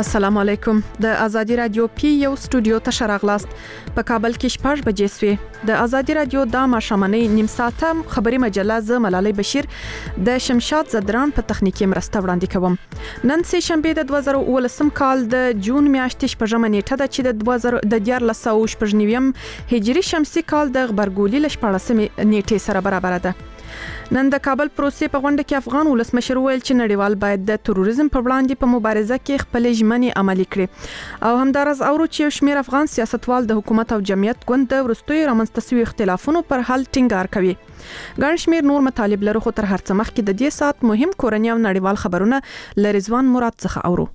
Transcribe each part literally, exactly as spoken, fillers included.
السلام علیکم. د ازادي رادیو پی یو سټوډیو ته شراغلاست. په کابل کې شپږ بجې سوې. د ازادي رادیو د ماشامنۍ نیم ساعته خبري مجله ز ملالۍ بشیر د شمشاد زدران په تخنیکی مرسته وړاندې کوم. نن سه شنبه د دوه زره ولسم کال د جون میاشتې شپږمه نیټه ده چې د دوه زره د دیار لسو شپږنیویم هجری شمسي کال د غبرګولي لشپړسم نیټه سره برابر ده. نن د کابل پروسې په غونډه کې افغان ولسمشر ویل چې نړیوال باید د تروریزم په وړاندې په مبارزه کې خپل ژمنې عملي کړي او همدارس اورو چې شمیر افغان سیاستوال د حکومت او جمعیت ګوند د ورستوي رامنځته شوي اختلافونو پر حل ټینګار کوي. ګڼ شمیر نور مطالب لرو خو تر هر څه مخکې د دې سات مهم کورنۍ او نړیوال خبرونه ل رضوان مراد څخه اورو.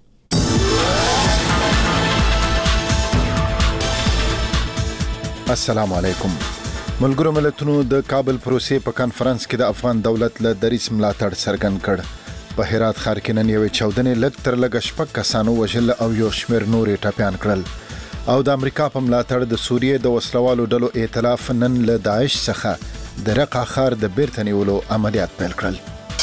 السلام علیکم. ملګرو ملتونو د کابل پروسې په کانفرنس کې د افغان دولت له دریځ ملاتړ څرګند کړ. په هرات ښار کې نن یوې چاودنې لږ تر لږه شپږ کسانو وژل او یو شمېر نورې ټپیان کړل. او د امریکا په ملاتړ د سوریې د وسلوالو ډلو ائتلاف نن له داعش څخه د رقه ښار د بیرته نیولو عملیات پیل کړل.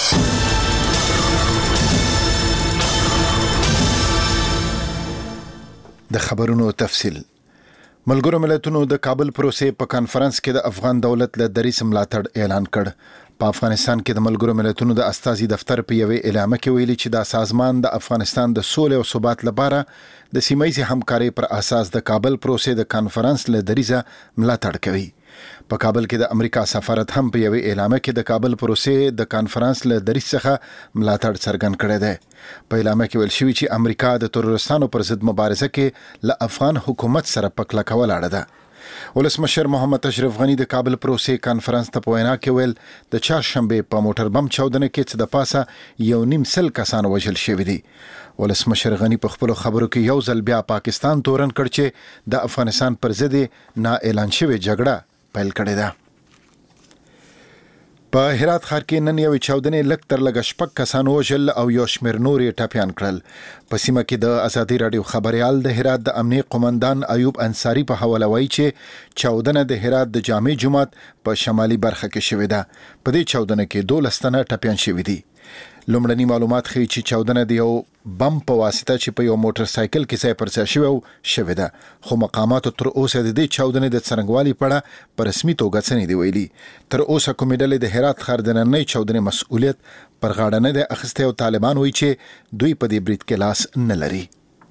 د خبرونو تفصیل. ملګرو ملتونو د کابل پروسې په کانفرنس کې د افغان دولت له دریځ ملاتړ اعلان کړ. په افغانستان کې د ملګرو ملتونو د استازي دفتر په یوې اعلامیه کې ویلي چې دا سازمان د افغانستان د سولې او ثبات لپاره د سیمه‌ییزې همکارۍ پر اساس د کابل پروسې د کانفرنس له دریځه ملاتړ کوي. په کابل کې د امریکا سفارت هم په یوې اعلامیه کې د کابل پروسې د کانفرنس له دریځ څخه ملاتړ څرګند کړی دی. په اعلامیه کې ویل شوی چې امریکا د تروریستانو پر ضد مبارزه کې له افغان حکومت سره په کلکه ولاړه ده. ولسمشر محمد اشرف غنی د کابل پروسې کانفرنس ته په وینا کې ویل د چهارشنبه په موټر بم چاودنه کې چې د پاسه یو نیم سل کسان وژل شوي دي. ولسمشر غنی په خپل خبرو کې یو ځل بیا پاکستان تورن کړ چې د افغانستان پر ضد نه اعلان شوی جګړه پیل کړې ده. په هرات ښار کې نن یوې چاودنې لږ تر لږه شپږ کسان وژل او یو شمېر نور یې ټپیان کړل. په سیمه کې د ازادي راډیو خبريال د هرات د امنیه قومندان ایوب انصاری په حواله وایي چې چاودنه د هرات د جامع جومات په شمالي برخه کې شوې ده. په دې چاودنه کې دولس تنه ټپیان شوي دي. لومړني معلومات ښیي چې چاودنه د یو بم په واسطه چې په یو موټر سایکل کې ځای پر ځای شوی او شوې ده. خو مقاماتو تر اوسه د دې چاودنې د څرنګوالي په اړه په رسمي توګه څه نه دي ویلي. تر اوسه کومې ډلې د هرات ښار د نننۍ چاودنې مسؤلیت پر غاړه نه دی اخیستی او طالبان وایي چې دوی په دې برید کې لاس نه لري.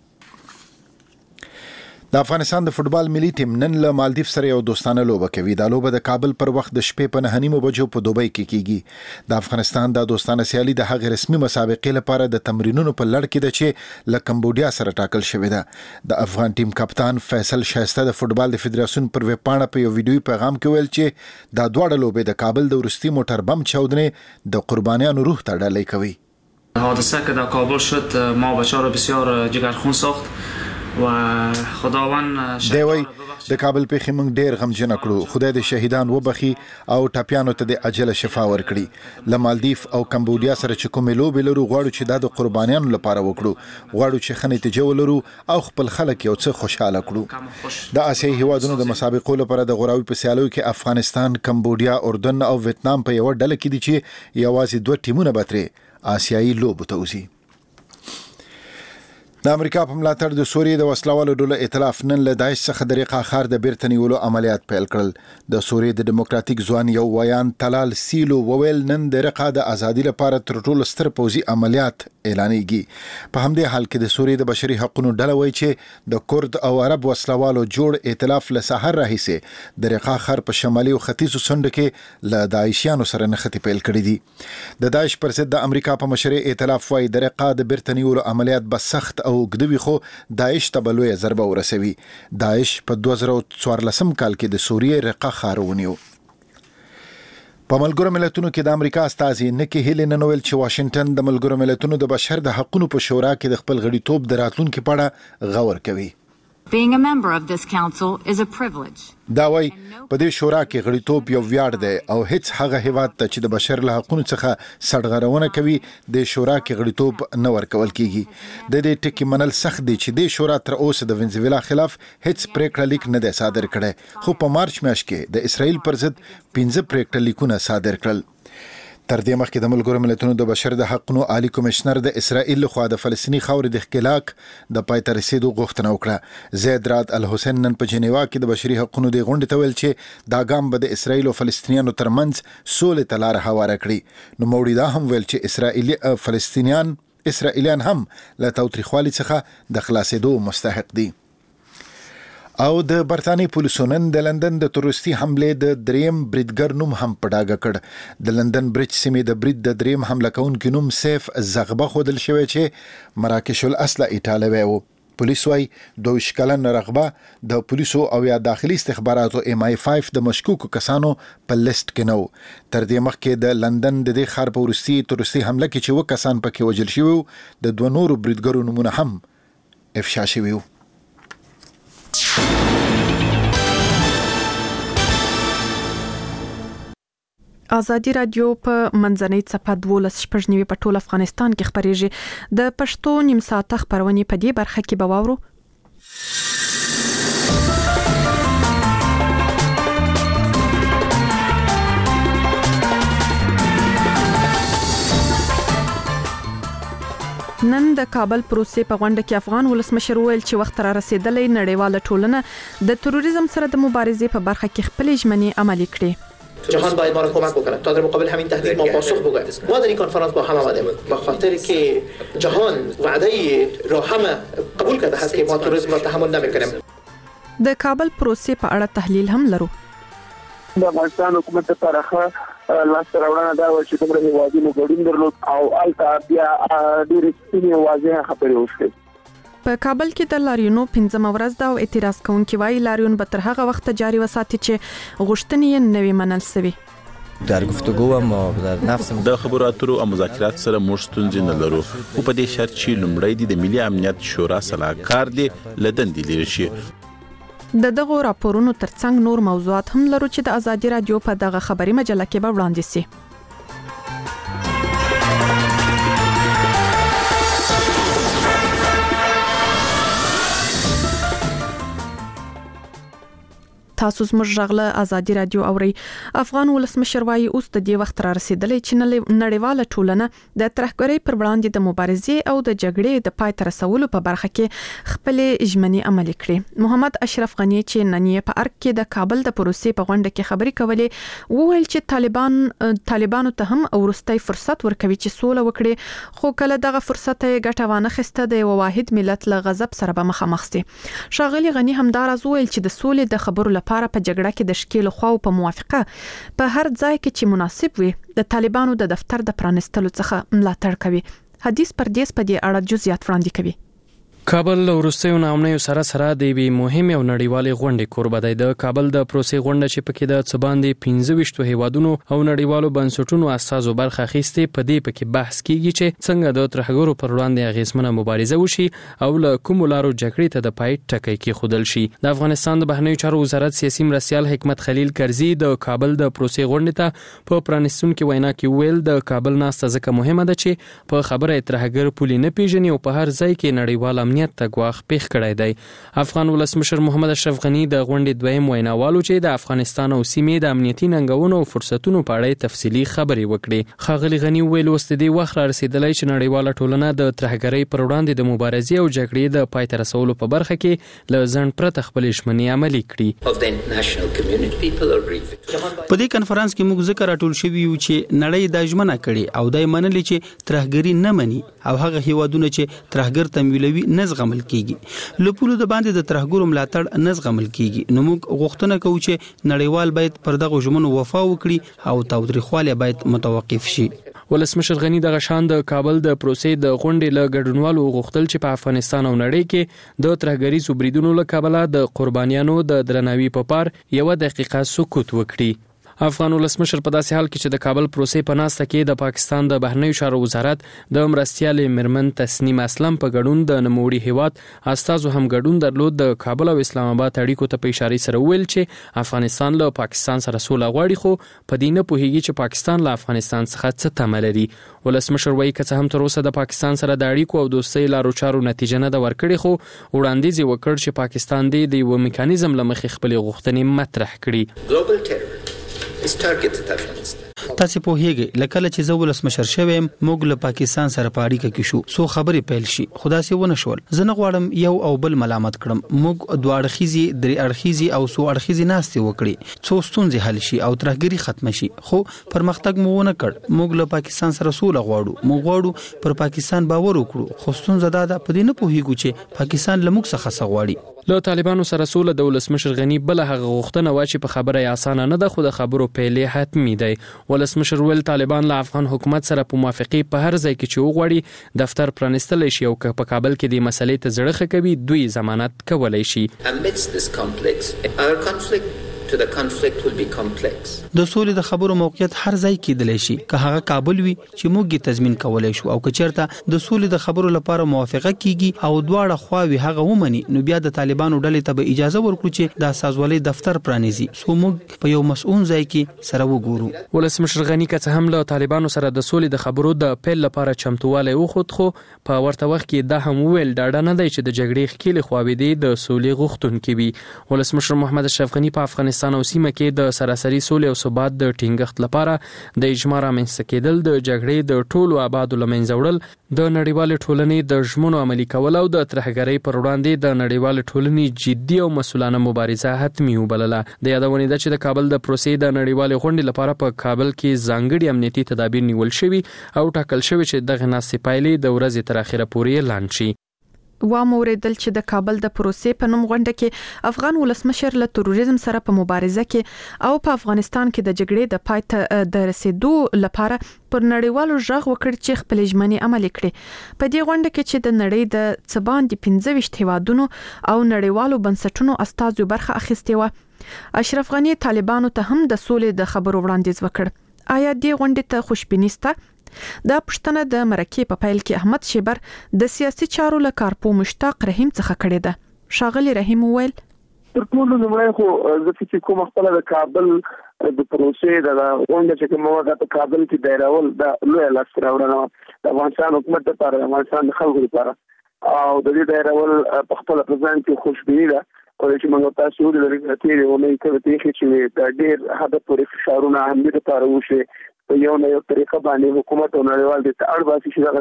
د افغانستان د فوتبال ملي ټیم نن له مالدیف سره یو دوستانه لوبه کوي. دا لوبه د کابل پر وخت د شپې په نهه نیمو بجو په دوبۍ کې کیږي. د افغانستان د دوستانه سیالي د هغې رسمي مسابقې لپاره د تمرینونو په لړ کې ده چې له کمبودیا سره ټاکل شوې ده. د افغان ټیم کپتان فیصل شایسته د فوتبال د فدراسیون پر ویب پاڼه په یو ویډیوي پیغام کې ویل چې دا دواړه لوبې د کابل د وروستي موټر بم چاودنې د قربانیانو روح ته ډالۍ کوي. حادثه که در کابل شد ما بچه‌ها رو بسیار جگرخون ساخت و خداوند دوی د کابل په خمنګ ډیر غمجن کړو. خدای د شهیدان وبخي او ټاپیانو ته د عاجله شفا ورکړي. له مالدیف او کمبودیا سره چې کومې لوبې لرو غواړو چې دا د قربانیانو لپاره وکړو. غواړو چې ښه نتیجه ولرو او خپل خلک یو څه خوشاله کړو. د آسیایي هیوادونو د مسابقو لپاره د غوراوي په سیالیو کې افغانستان، کمبودیا، اردن او ویتنام په یو ډله کې دي چې یوازې دوه ټیمونه به ترې آسیایي لوبو ته وځي. د امریکا په ملاتړ د سوریې د وسلوالو ډلو ائتلاف نن له داعش څخه د رقه ښار د بیرته نیولو عملیات پیل کړل. د سوریې د ډیموکراتیک ځوان یو ویان تلال سیلو وویل نن د رقه د ازادي لپاره تر ټولو ستر پوځي عملیات اعلانېږي. په همدې حال کې د سوریې د بشري حقوقو ډله وایي چې د کورد او عرب وسلوالو جوړ ائتلاف له سحر راهیسې د رقه ښار په شمالي او ختیځو څنډو کې له داعشیانو سره نښتې پیل کړې دي. د داعش پر ضد د امریکا په مشرۍ ائتلاف وایي د رقه د بیرته نیولو عملیات به سخت او اوږده خو داعش ته بلوي ضربه ورسوي. داعش په دوه زره څوارلسم کال کې د سوریې رقه ښار ونیو. په ملګرو ملتونو کې د امریکا استازي نکی هیلی نن ویل چې واشنگټن د ملګرو ملتونو د بشر د حقوقو په شورا کې د خپل غړیتوب د راتلونکو په اړه غور کوي. Being a member of this council is a privilege. دا وای په دې شورا کې غړیتوب یو ویاړ دی او هیڅ هغه هیواد ته چې د بشر له حقوقو څخه سرغړونه کوي د شورا کې غړیتوب نه ورکول کیږي. د دې ټکی منل سخت دی چې د شورا تر اوسه د وینزویلا خلاف هیڅ پریکړه لیک نه دی صادر کړی. خو په مارچ میاشت کې د اسرائیل پر ضد پنځه پریکړه لیکونه صادر کړل. تر دې مخکې د ملګرو ملتونو د بشر د حقوقو عالی کمشنر د اسرائیل لخوا د فلسطینی خاورې د اختلاق د پای ته رسیدو غوښتنه وکړه. زید راد الحسین نن په جنیوا کې د بشري حقوقو د غونډې ته ویل چې دا ګام به د اسرائیل او فلسطینیانو ترمنځ سولې ته لار هواره کړي. نو موري دا هم ویل چې اسرائیلي فلسطینیان اسرائیلیان هم له تاوتریخوالي څخه د خلاصېدو مستحق دي. او د برتانی پولیسو نن د لندن د تروریستي حمله د دریم بریدګر نوم هم په ډاګه کړ. د لندن برج سیمې د برید د دریم حمله کوونکي نوم سیف زغبه خودل شوی چې مراکش الاصل ایټالوي و. پولیس وايي دوه کلن رغبه د پولیسو او یا داخلي استخباراتو ام آی پنځه د مشکوکو کسانو په لیست کې نو. تر دې مخکې د لندن د دې ښار په وروستي تروریستي حمله کې چې و کسان پکې وژل شوي د دوه نورو بریدګرو نومونه هم افشا شوي. ازادي رادیو په منځنۍ څپه دولس شپږ نیوي په ټول افغانستان کې خبريږي. د پښتو نیم ساعته خبرونه په دې برخه کې به واورو. نن د کابل پروسې په غونډه کې افغان ولسمشر ویل چې وخت را رسیدلې نړیواله ټولنه د تروریزم سره د مبارزې په برخه کې خپل ژمنې عملي کړي. جهان باید ما را کمک بکنه تا در مقابل همین تهدید ما پاسخ بگوییم. ما در این کنفرانس با هم آمدیم به خاطر که جهان وعده را همه قبول کرده است که ما تروریسم را تحمل نمیکنیم. د کابل پروسې په اړه تحلیل هم لرو. د افغانستان حکومت طرفه لاس راوړنه دا و چې کومه هیوادونو ګډون درلود او الته بیا ډېر سپینې واضحه خبرې وشوې. په کابل کې د لاریونو پنځمه ورځ دا او اعتراض کوونکي وايي لاریون به تر هغه وخت جاري وساتي چې غوښتنې یې نوي منل شوي. در گفتگو و در نفس د خبرو اترو او مذاکرات سره موږ ستونزې نه لرو او په دې شرط چې لومړی د ملي امنیت شورا سلاکار دی لدندې لري شي. د دغه راپورونو ترڅنګ نور موضوعات هم لرو چې د ازادي رادیو په دغه خبري مجله کې به وړاندې شي. تاسو زموږ غږله ازادي رادیو اوري. افغان ولسمشر وايي اوس د دې وخت را رسیدلې چې نړیواله ټولنه د ترهګرۍ پر وړاندې د مبارزې او د جګړې د پای ته رسولو په برخه کې خپل ژمنې عملي کړې. محمد اشرف غنی چې نن یې په ارګ کې د کابل د پروسې په غونډه کې خبرې کولې وویل چې طالبان طالبانو ته هم ورستۍ فرصت ورکوي چې سوله وکړي خو کله دغه فرصت یې ګټه وانه خسته د واحد ملت له غضب سره به مخامخ دي. شاغلی غنی هم دا راز وویل چې د سولې د خبرو لپاره په جګړه کې د شکیل خو په موافقه په هر ځای کې چې مناسب وي د طالبانو د دفتر د پرانستلو څخه ملاتړ کوي. حدیث پردیس په دې اړه جزئیات وړاندې کوي. کابل ورستیو نامنیو سره سره د وی مهم او نړیوالې غونډې کوربه دی. د کابل د پروسې غونډه چې پکې د څباندې پنځه ویشت هیوادونو او نړیوالو بنسټونو اساسو برخه اخیستې په دې پکې بحث کیږي چې څنګه د ترهګرو پر وړاندې اغیزمنه مبارزه وشي او له کوم لارو جګړې ته د پای ټکی کې خودل شي. د افغانستان د بهرنیو چارو وزارت سیاسي مرستیال حکمت خلیل کرزي د کابل د پروسې غونډې ته په پرانستونکو وینا کې ویل د کابل ناسته ځکه مهمه ده چې په خبره ترهګر پولي نه پیژني او په هر ځای کې نړیوال امنیت ته ګواښ پیښ کړی دی. افغان ولسمشر محمد اشرف غنی د غونډې دویم ویناوالو چې د افغانستان او سیمې د امنیتي ننګونو او فرصتونو په اړه تفصیلي خبرې وکړې. ښاغلي غنی ویل اوس د دې وخت را رسیدلی چې نړیواله ټولنه د ترهګرۍ پر وړاندې د مبارزې او جګړې د پای ته رسولو په برخه کې له ځنډ پرته خپل ژمنې عملي کړي. په دې کنفرانس کې موږ ذکر راټول شوی یو چې نړۍ د ژمنه کړي او د منلي چې ترهګری نه مني او هغه هیوادونه چې ترهګر تمویلوي نه زغمل کیږي. لپاره د باندې د ترهګرو ملاتړ نه زغمل کیږي. نو موږ غوښتنه کوو چې نړیوال باید پر دغه ژمنو وفا وکړي او تاوتریخوالی باید متوقف شي. ولسمشر غنی دغه شان د کابل د پروسې د غونډې له ګډونوالو غوښتل چې په افغانستان او نړۍ کې د ترهګریزو بریدونو له کبله د قربانیانو د درناوي په پار یو دقیقه سکوت وکړي. افغان ولسمشر په داسې حال کې چې د کابل پروسې په ناسته کې د پاکستان د بهرنیو چارو وزارت د مرستیالې مرمن تسنیم اسلم په ګډون د نوموړي هیواد استازو هم ګډون درلود. د کابل او اسلام آباد اړیکو ته په اشاره سره ویل چې افغانستان له پاکستان سره سوله غواړي خو په دې نه پوهیږي چې پاکستان له افغانستان څخه څه تمه لري. ولسمشر وایي که څه هم تر اوسه د پاکستان سره د اړیکو او دوستۍ لارو چارو نتیجه نه ده ورکړې خو وړاندیز یې وکړ چې پاکستان د یو میکانیزم له مخې خپلې غوښتنې مطرح کړي. تاسو په هیګ لکه چې زه ولسمشر شوم موږ له پاکستان سره په اړیکه کې شو سو خبرې پیل شي خدا سي ونه شول زه نه غواړم یو او بل ملامت کړم موږ دوه اړخیزي درې اړخیزي او سو اړخیزي ناستې وکړي څو ستونزې حل شي او ترهګری ختم شي خو پرمختګ مو ونه کړ موږ له پاکستان سره سوله غواړو موږ غواړو پر پاکستان باور وکړو خو ستونزه دا ده په دې نه پوهیږو چې پاکستان له موږ څخه څه غواړي له طالبانو سره سوله د ولسمشر غنی بل هغه غوښتنه و چې په خبره یې اسانه نه ده خو د خبرو پیلې حتمی دی ولسمشر ول طالبان له افغان حکومت سره په موافقه په هر ځای کې چې وغواړي دفتر پرانستل شي او په کابل کې د مسلې ته زړه کوي دوی ضمانت کولای شي Amidst this complex, our conflict to the conflict will be complex. د سولې د خبرو موقعیت هر ځای کې دلی شي که هغه کابل وي چې موږ یې تضمین کولای شو او که چیرته د سولې د خبرو لپاره موافقه کیږي او دواړه خواوې هغه ومني نو بیا د طالبانو ډلې ته به اجازه ورکړو چې د سازوالۍ دفتر پرانیزي سو موږ په یو مسؤل ځای کې سره وګورو ولسمشر غنی که څه هم له طالبانو سره د سولې د خبرو د پیل لپاره چمتوالی وخت خو په ورته وخت کې دا هم ویل ډاډه نه دی چې د جګړې ښکېلې خواوې دی د سولې غوښتونکي وي ولسمشر محمد اشرف غنی په افغانستان او سیمه کې د سراسري سولې او ثبات د ټینګښت لپاره د اجماع رامنځته کېدل د جګړې د ټولو آبادو له منځه وړل د نړیوالې ټولنې د ژمنو عملي کول او د ترهګرۍ پر وړاندې د نړیوالې ټولنې جدي او مسؤلانه مبارزه حتمي وبلله د یادونې ده چې د کابل د پروسې د نړیوالې غونډې لپاره په کابل کې ځانګړي امنیتي تدابیر نیول شوي او ټاکل شوی چې دغه ناستې پایلې د ورځې تر اخره پورې اعلان شي و موریدل چې د کابل د پروسې په نوم غونډه کې افغان ولسمشر له تروریزم سره په مبارزه کې او په افغانستان کې د جګړې د پای ته د رسیدو لپاره پر نړیوالو ژغ وکړ چې خپل ژمنې عملي کړي په دې غونډه کې چې د نړۍ د څبان د پنځه ویشت هیوادونو او نړیوالو بنسټونو استازو برخه اخیستې و اشرف غنی طالبانو ته هم د سولې د خبرو وړاندیز وکړ آیا دې غونډې ته خوشبیني شته دا پښتنه د مرکې په پیل کې احمد شیبر د سیاسي چارو له کارپو مشتاق رحیم څخه کړی ده شاغلی رحیم ویل تر ټولو لومړی خو زه فکر کوم خپل د کابل د پروسې د غونډې چې کومه ده په کابل کې دایرول د لوی لاس راوړنه د افغانستان حکومت لپاره د افغانستان خلکو لپاره او د دې دایرول په خپل پرځان کې خوشبیني ده او چې موږ تاسو د ریاستي ولې کوي چې د ډېر هدف پورې فشارونه هم د لپاره وشي په یو نه یو طریقه باندې حکومت او نړیوال د اړ باسي چې دا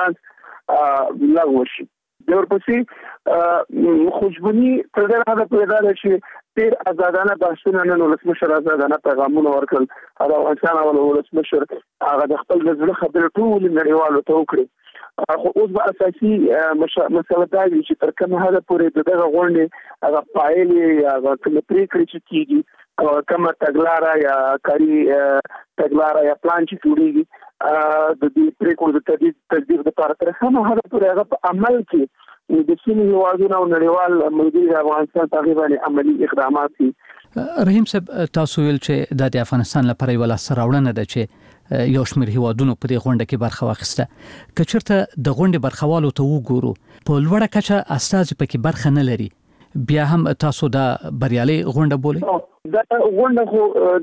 کانفرنس لغوه شي د ورپسې خوشبیني تر دغه هدف پیدا شي ډېر آزادانه بحثونه نن ولسمشر آزادانه پیغامونه ورکړل او افغانستان او ولسمشر هغه د خپل ځل خبرې ټول نړیوالو ته وکړي خو اوس به اساسي مسله دا وي چې تر کومه حد پورې دغه غونډې هغه پایلې هغه کوم پریکړې چې کیږي او کومه تګلاره یا کاری تګلاره یا پلان چې جوړیږي د دې پریکړو د تدبیر تدبیر لپاره تر کومه حد پورې هغه په عمل کې د سیمې هیوادونو او نړیوال ملګري افغانستان تقریبا عملی اقدامات دي رحیم صاحب تاسو ویل چې د افغانستان لپاره یو لاس راوړنه ده چې یو شمېر هیوادونو په دې غونډه کې برخه واخیسته که چېرته د غونډې برخوالو ته وګورو په لوړه کچه استازي پکې برخه نه لري بیا هم تاسو دا بریالي غونډه بولئ دا غونډه خو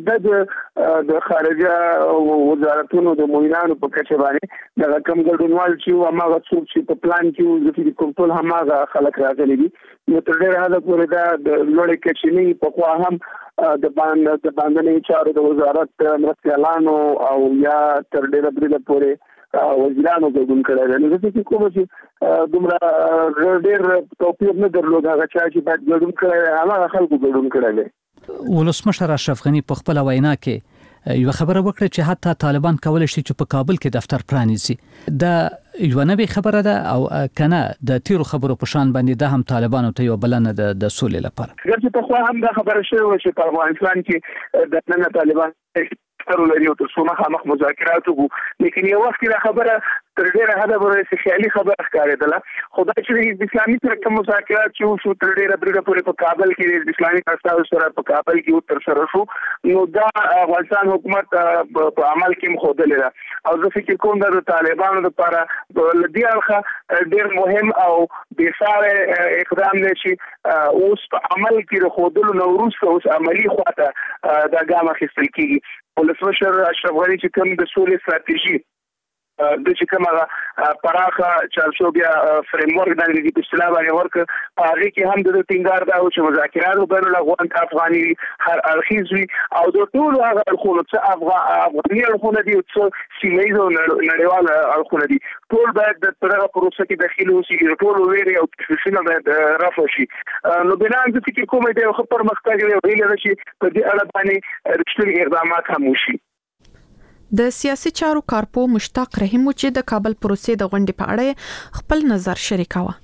د د خارجه وزارتونو د موینانو په کچه باندې د کم ګډونوال چې هغه څوک چې په پلان کې د کنټرول هغه خلک راغلي دي نو تر ډېره حد پورې دا د لوړې کچې نه په خوا هم د باندې د باندې چارو د وزارت مرستيالانو او یا تر ډېره بریده پورې وزیرانو ګډون کړی دی نو چې کوم چې دومره ډېر توپیر نه درلود هغه چې باید ګډون کړی هغه خلکو ګډون کړی دی ولسمشر اشرف غنی په خپل وینا کې یو خبره وکړه چې حتی طالبان کولای شي چې په کابل کې دفتر پرانیزي دا یو نوې خبره ده او کنه د تیرو خبرو په شان باندې ده هم طالبانو ته یو بلنه ده د سولې لپاره ګرځي په خو هم دا خبره شوی چې په افغانستان کې د نن طالبان تر لري او تر څو مخ مذاکرات وو لیکن یو وخت دا خبره تر ډیره حدا ورته خیالي خبره ښکارېدله خدای چې د اسلامي ترکه مذاکرات چې شو تر ډیره بریده پورې په کابل کې د اسلامي استازو سره په کابل کې تر سره شو نو دا افغانستان حکومت په عمل کې مخودل ده او زه فکر کوم د طالبانو لپاره لدی الخه ډیر مهم او بيساره اقدام دی چې اوس په عمل کې خودلو نو وروسته اوس عملی خواته دا ګام اخیستل کیږي ولسمشر اشرف غنی چې کوم د سولې ستراتیژي د چې کومه پراخه چارچو بیا فریم ورک د انګلیسي په اصطلاح باندې ورک هغه کې هم د ټینګار دا او چې مذاکرات بین الافغان افغاني هر اړخیز وي او د ټول هغه اړخونو چې افغاني اړخونه دي او سیمه ییز او نړیوال اړخونه دي ټول باید د دغه پروسه کې داخلي اوسي ټول ویری او تشویشونه باید رفع شي نو بنا د فکر کومه د خبر مختګ او هیله شي په دې اړه باندې رښتینی اقدامات هم وشي د سیاسي چارو کارپو مشتاق رحیم چې د کابل پروسې د غونډې په اړه خپل نظر شریکاوه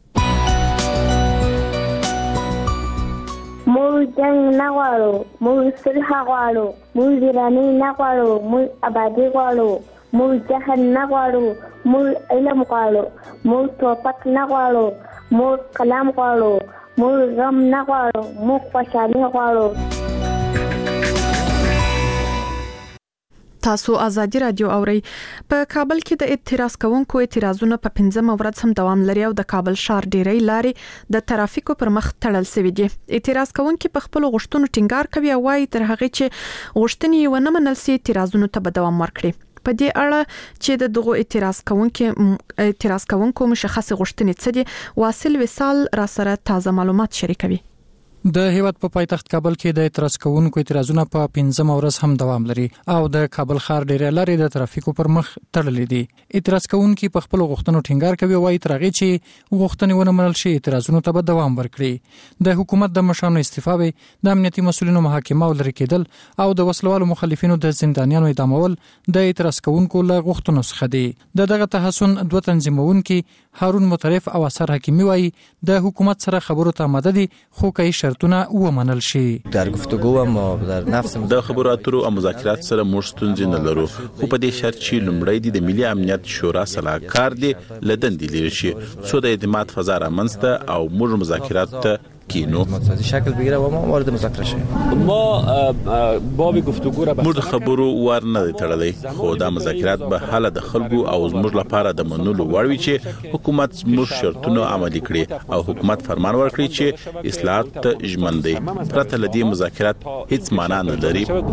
موږ جنگ نه غواړو موږ صلح غواړو موږ ویراني نه غواړو موږ آبادي غواړو موږ جهل نه غواړو موږ علم غواړو موږ توپک نه غواړو موږ کلام غواړو موږ غم نه غواړو موږ خوشحالي غواړو تاسو ازادي رادیو اورئ په کابل کې د اعتراض کوونکو اعتراضونه په پنځمه ورځ هم دوام لري او د کابل ښار ډیری لارې د ترافیکو پر مخ تړل شوې دي اعتراض کوونکي په خپل غوښتنو ټینګار کوي او وايي تر هغه چې غوښتنې ونه منل شي اعتراضونو ته به دوام ورکړي په دې اړه چې د دغه اعتراض کوونکو اعتراض کوونکو مشخص غوښتنې څه دي واصل وصال را سره تازه معلومات شریکوي د هیواد په پایتخت کابل کې د اعتراض کوونکو اعتراضونه په پنځمه ورځ هم دوام لري او د کابل ښار ډیری لارې د ترافیکو پر مخ تړلې دي اعتراض کوونکي په خپل غوښتنو ټینګار کوي او وايي ترغه چې غوښتنې ونه منل شي اعتراضونو ته به دوام ورکړي د حکومت د مشرانو استعفا د امنیتي مسؤلینو محاکمه او لري کېدل او د وسلوالو مخالفینو د زندانیانو اعدامول د اعتراض کوونکو له غوښتنو څخه دي د دغه تحسن دوه تنظیمونکي هارون مطرف او اثر حکیمی وايي د حکومت سره خبرو ته آماده دي خو کای شرطونه ومنل شي در گفتگو ما در نفس د خبرو اترو او مذاکرات سره موږ ستونزې نه لرو خو په دې شرط چې لومړی د ملي امنیت شورا سلاکار دی لدندې لري شي څو د اعتماد فضا رامنځته او موږ مذاکرات ته کینو شکل بگیره و ما وارد مذاکره شیم ما باب گفتگو را موږ خبرو ور نه تړلې خو دا مذاکرات به حل د خلکو او زموږ لپاره د منلو وړ وي چې حکومت زموږ شرطونه عملي کړي او حکومت فرمان ورکړي چې اصلاحات ته ژمن دي پرته لدی مذاکرات هیڅ معنا نه لري لا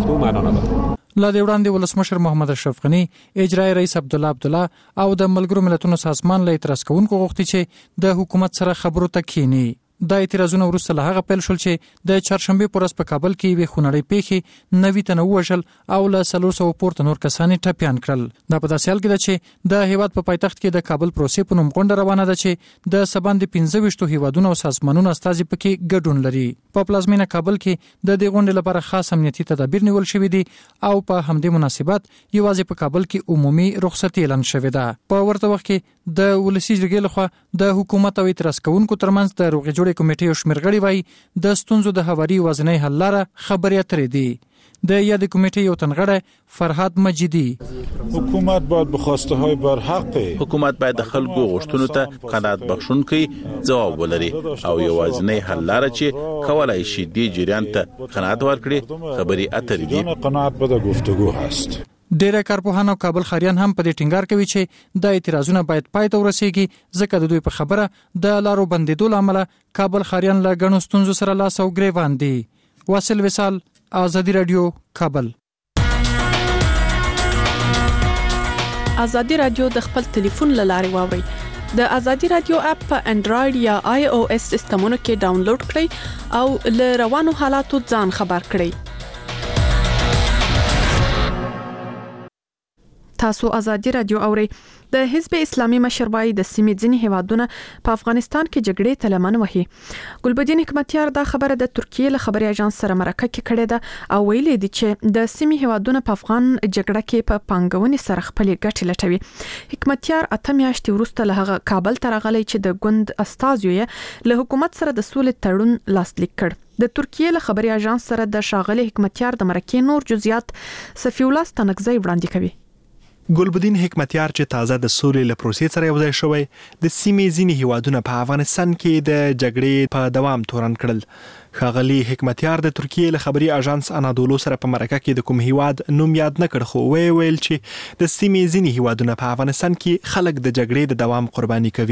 دې وړاندې ولسمشر محمد اشرف غنی اجرای رئیس عبد الله عبد الله او د ملګرو ملتونو سازمان له اعتراض کوونکو غوښتي چې د حکومت سره خبرو ته کینی د اعتراضونو وروسته له هغه پیل شول چې د چهارشنبه پر ورځ په کابل کې وي خونړی پیښې نوي تنه وژل او له څلور سوه پورته نور کسان ټپيان کړل دا په داسې حال کې ده چې د هیواد په پایتخت کې د کابل پروسې په نوم غونډه روانه ده چې د سباند پنځه ویشتو هیوادونو او سازمانونو استازي پکې ګډون لري په پلازمینه کابل کې د دې غونډې لپاره خاص امنیتي تدابیر نیول شوې دي او په همدې مناسبت یوازې په کابل کې عمومي رخصتي اعلان شوې ده په ورته وخت کې د ولسی جرګې لخوا د حکومت او اعتراض کوونکو ترمنځ د روغې جوړې کمیټې او شمېرغړي وایي د ستونزو د هواري وازنۍ حل لاره خبرې اترې دي د یاد کمیټې یو تنغړی فرهاد مجیدی حکومت باید به خواسته های برحق حکومت باید د خلکو غوښتنو ته قناعت بخښونکی ځواب ولري او یوازینی حل لاره چې کولای شي د جریان ته قناعت ورکړي خبرې اترې دي قناعت به د گفتگو هست ډیره کارپوهان او کابل خاریان هم په دې ټینګار کوي چې د اعتراضونو باید پای ته ورسیږي ځکه د دوی په خبره د لارو بندیدو لامل کابل خاریان له غنو ستونزو سره لاس او ګریوان دي واصل وصال ازادي رادیو کابل ازادي رادیو د خپل ټلیفون لارې واوري د ازادي رادیو اپ په انډراید یا آی او اس سیستمونو کې ډاونلوډ کړئ او له روانو حالاتو ځان خبر کړئ تاسو ازادي رادیو اورئ د حزب اسلامي مشربای د سیمې ځینې هیوادونه په افغانستان کې جګړې ته لمن وهي ګلبدین حکمتیار دا خبره د ترکیه له خبري اژانس سره مرکه کې کړې ده او ویلي دي چې د سیمې هیوادونه په افغان جګړه کې په پانګونې سره خپل ګټې لټوي حکمتیار اته میاشتې وروسته له هغه کابل ته راغلی چې د ګوند استازیو له حکومت سره د سولې تړون لاسلیک کړ د ترکیه له خبري اژانس سره د شاغلي حکمتیار د مرکې نور جزئیات صفی الله ستنګزی وړاندې کوي ګلبدین حکمتیار چې تازه د سولې له پروسې سره یوځای شوی د سیمې ځینې هیوادونه په افغانستان کې د جګړې په دوام تورن کړل ښاغلي حکمتیار د ترکیه له خبري اژانس انادولو سره په مرکه کې د کوم هیواد نوم یاد نه کړ خو وی ویل چې د سیمې ځینې هیوادونه په افغانستان کې خلک د جګړې د دوام قرباني کوي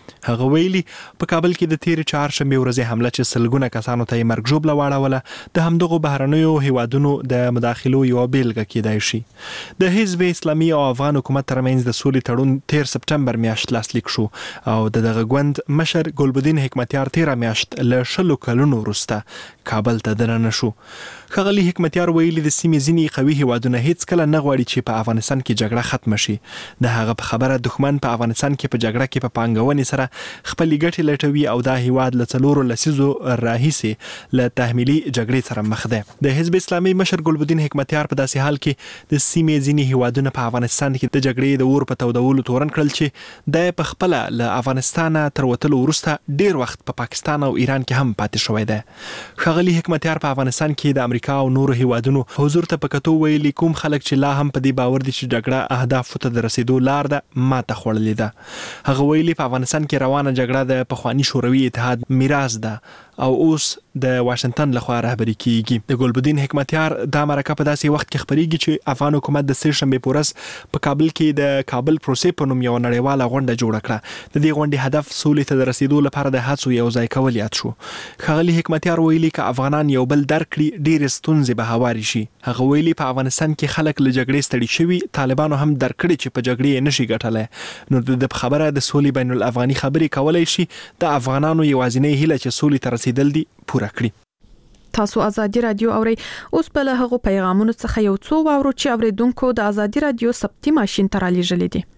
هغه ویلي په کابل کې د تیر چهارشنبه ورځې حمله چې سلګونه کسانو ته مرګ ژوبله واړوله د همدغو بهرنیو هیوادونو د مداخلو یو بیلګه کېدای شي. د حزب اسلامي او افغان حکومت ترمنځ د سولې تړون تیر سپټمبر میاشت لاسلیک شو او د دغه ګوند مشر ګلبدین حکمتیار تیر میاشت له شلو کلونو وروسته کابل ته دننه شو. ښاغلي حکمتیار ویلي د سیمې ځینې قوي هیوادونه هیڅ کله نه غواړي چې په افغانستان کې جګړه ختمه شي. د هغه په خبره دښمن په افغانستان کې په جګړه کې په پانګونې سره خپلې ګټې لټوي او دا هیواد له څلورو لسیزو راهیسې له تحمیلي جګړې سره مخ دی. د حزب اسلامي مشر ګلبدین حکمتیار په داسې حال کې د سیمې ځینې هیوادونه په افغانستان کې د جګړې د اور په تودولو تورن کړل چې د په خپل له افغانستان تر وتلو وروسته ډیر وخت په پا پاکستان او ایران کې هم پاتې شوی دی. ښاغلي حکمتیار په افغانستان کې د امریکا او نورو هیوادونو حضور ته په کتو ویلي کوم خلک چې لا هم په دې باور دي چې جګړه اهدافو ته د رسیدو لار ده ماته خوړلې ده. هغه ویلي په افغانستان کې روانه جګړه د پخواني شوروي اتحاد میراث ده او اوس د واشنگټن لخوا رهبري کیږي. د ګلبدین حکمتیار دا مرکه په داسې وخت کې خبريږي چې افغان حکومت د سه شنبه پورس په کابل کې د کابل پروسې په نوم یو نړیواله غونډه جوړه کړه. د دې غونډې هدف سولې ته د رسیدو لپاره د هڅو یو ځای کول یاد شو. ښاغلي حکمتیار ویلي چې افغانان یو بل درک کړي ډېر ستونزې به هواري شي. هغه ویلي په افغانستان کې خلک له جګړې ستړي شوي، طالبانو هم درک کړي چې په جګړې نشي ګټلای. نو د خبره د سولې بین الافغاني خبرې کولای شي د افغانانو یوازینۍ هیله چې سولې ته رسیدل دي پوره کړي. تاسو ازادي رادیو اورئ. اوس په له هغو پیغامونو څخه یو څو واورو چې اوریدونکو د ازادي رادیو سبتي ماشين ته رالیږلي دي.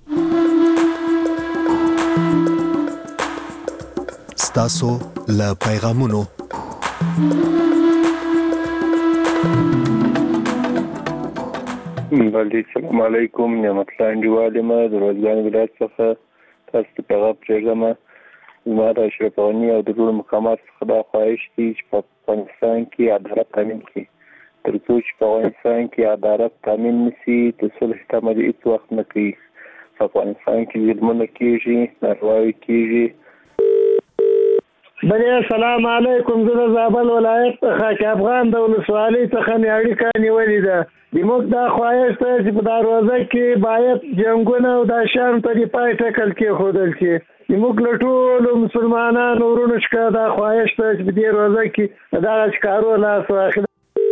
ستاسو له پیغامونو بلدي السلام علیکم. نعمت الله انډیواله ما د روزګان ولایت څخه تاسو ته پیغام پرېږدم. زما د اشرف غني او د ټولو مقامات څخه دا خواهش دی چې په افغانستان کې عدالت تامین کړي. تر څو چې په افغانستان کې عدالت تامین نشي د صلح تمه هیڅ وخت نه کوي. په افغانستان کې ظلمونه کېږي، نارواوې کېږي. بله السلام علیکم. زه د زابل ولایت څخه افغان د ولسوالۍ څخه مې اړیکه نیولې ده. زموږ دا خواهش دی چې په دا روزه کې باید جنګونه او د شیانو ته د پای ټکل کېښودل شي. زموږ له ټولو مسلمانانو ورونو څخه دا خواهش دی چې په دې روزه کې دغه ښکارو لاس واخلي.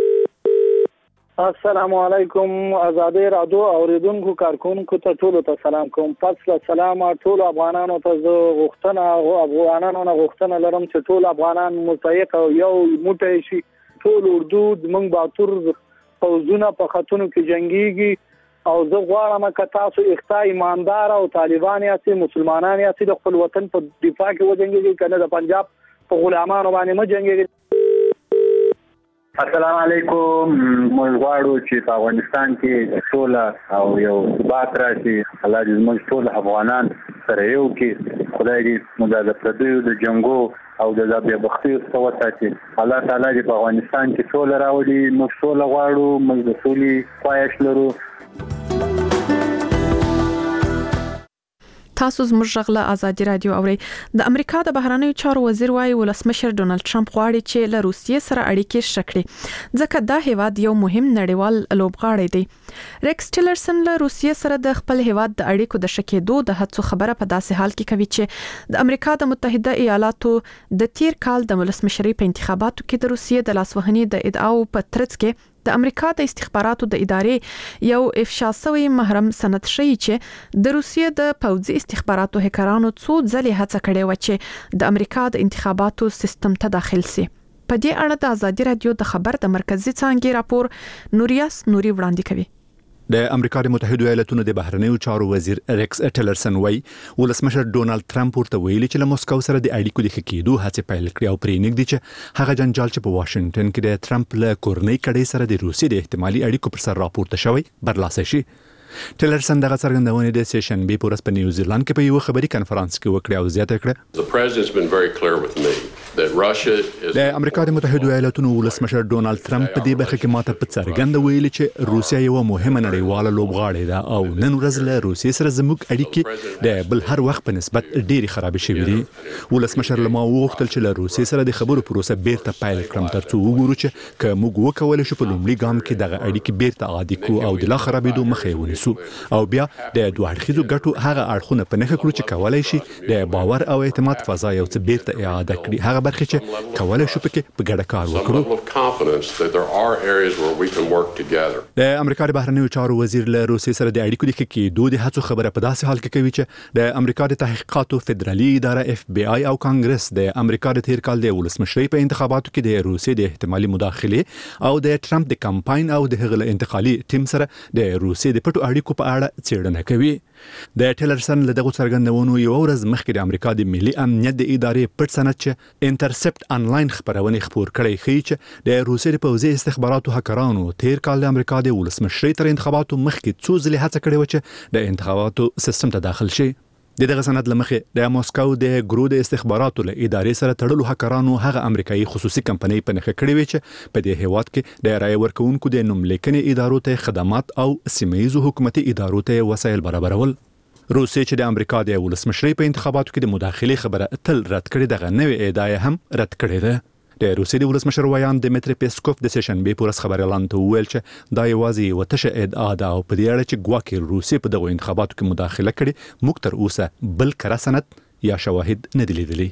السلام علیکم. آزادی رادیو اوریدونکو کارکونکو ته ټولو ته سلام کوم. پس له سلام ټولو افغانانو ته زه غوښتنه افغانانو نه غوښتنه لرم چې ټول افغانان متحد او یو موټی شي. ټول اردو موږ باتور فوزونه په خطونو کې جنگيږي او زه غواړم چې تاسو اختا ایماندار او طالبان یاست، مسلمانان یاست، د خپل وطن په دفاع کې وجنګيږي، کنه د پنجاب په غلامانو باندې ما جنگيږي. السلام علیکم. موږ غواړو چې په افغانستان کې سوله او یو ثبات راشي. الله دې موږ ټول افغانان سره یو کې خدای دې موږ د پردیو د جنگو او د بیا بختیو څخه وساتي. الله تعالی دې په افغانستان کې سوله راوړي. موږ سوله غواړو، موږ د سولې خواهش لرو. تاسو زموږ غږ له ازادي رادیو اورئ. د امریکا د بهرنیو چارو وزیر وايي ولسمشر ډونالد ټرمپ غواړي چې له روسیې سره اړیکې ښه کړي ځکه دا هیواد یو مهم نړیوال لوبغاړی دی. ریکس ټیلرسن له روسیې سره د خپل هیواد د اړیکو د ښه کېدو د هڅو خبره په داسې حال کې کوي چې د امریکا د متحده ایالاتو د تیر کال د ولسمشرۍ په انتخاباتو کې د روسیې د لاسوهنې د ادعاو په ترڅ کې د امریکا د استخباراتو د ادارې یو افشا شوی محرم سند ښیي چې د روسیې د پوځي استخباراتو هکرانو څو ځلې هڅه کړې و چې د امریکا د انتخاباتو سیستم ته داخل شي. په دې اړه د ازادي رادیو د خبر د مرکزی څانګې راپور نوریاس نوري وړاندې کوي. د امریکا د متحده ایالاتونو د بهرنیو چارو وزیر ریکس ټیلرسن وایي ولسمشر ډونالد ټرمپ ورته ویلي چې له موسکو سره د اړیکو د ښه کېدو هڅې پیل کړې او پرې نږدې چې هغه جنجال چې په واشنگټن کې د ټرمپ له کورنۍ کډې سره د روسیې د احتمالي اړیکو پر سر راپورته شوی برلاسه شي. ټیلرسن دغه څرګندونه د سه شنبه په ورځ په نیوزیلند کې په یو خبري کانفرنس کې وکړه او زیاته کړه. The president's been very clear with me د امریکا د متحده ایالاتونو ولسمشر ډونالد ترامپ په دې برخه کې ماته په څرګنده ویلي چې روسیا یو مهمه نړیواله لوبغاړې ده او نن ورځ له روسیې سره زموږ اړیکې د بل هر وخت په نسبت ډېری خراب شوي دي. ولسمشر له ما وغوښتل چې له روسیې سره د خبرو پروسه بیرته پیل کړم ترڅو وګورو چې که موږ وکولی شو په لومړي ګام کې دغه اړیکې بیرته عادي کړو او د لا خرابېدو مخه یې ونیسو او بیا د دوه اړخیزو ګټو هغه اړخونه په نښه کړو چې کولی شي د باور او اعتماد فضا یو څه بیرته اعاده کړي، هغه برخې چې کولای شو پکې په ګډه کار وکړو. د امریکا د بهرنیو چارو وزیر له روسیې سره د اړیکو د ښه کېدو د هڅو خبره په داسې حال کې کوي چې د امریکا د تحقیقاتو فدرالي اداره اف بی آی او کانګرس د امریکا د تیر کال د ولسمشرۍ په انتخاباتو کې د روسیې د احتمالي مداخلې او د ټرمپ د کمپاین او د هغه له انتقالي ټیم سره د روسیې د پټو اړیکو په اړه څېړنه کوي. د ټیلرسن له دغه څرګندونو یو ورځ مخکې د امریکا د ملي امنیت د ادارې پټ سند چې انټرسپټ انلاین خبرونه خپور کړي ښیي چې د روسیې د پوځي استخباراتو هکرانو تیر کال د امریکا د ولسمشرۍ تر انتخاباتو مخکې څو ځلې هڅه کړې و چې د انتخاباتو سیستم ته داخل شي. د دغه سند له مخې د ماسکو د ګرو د استخباراتو له ادارې سره تړلو هکرانو هغه امریکایي خصوصي کمپنۍ په نښه کړې وې چې په دې هیواد کې د رای ورکوونکو د نوم لیکنې ادارو ته خدمات او سیمه‌ییزو حکومتي ادارو ته وسایل برابرول. روسیې چې د امریکا د ولسمشرۍ په انتخاباتو کې د مداخلې خبره تل رد کړې، دغه نوې ادعا هم رد کړې ده. د روسیې د ولسمشر ویان دمیتری پیسکوف د سشنبې په ورځ خبريالانو ته وویل چې دا یوازې یوه تشه ادعا ده او په دې اړه چې ګواکې روسیې په دغو انتخاباتو کې مداخله کړې موږ تر اوسه بل کره سند یا شواهد نه دي لیدلي.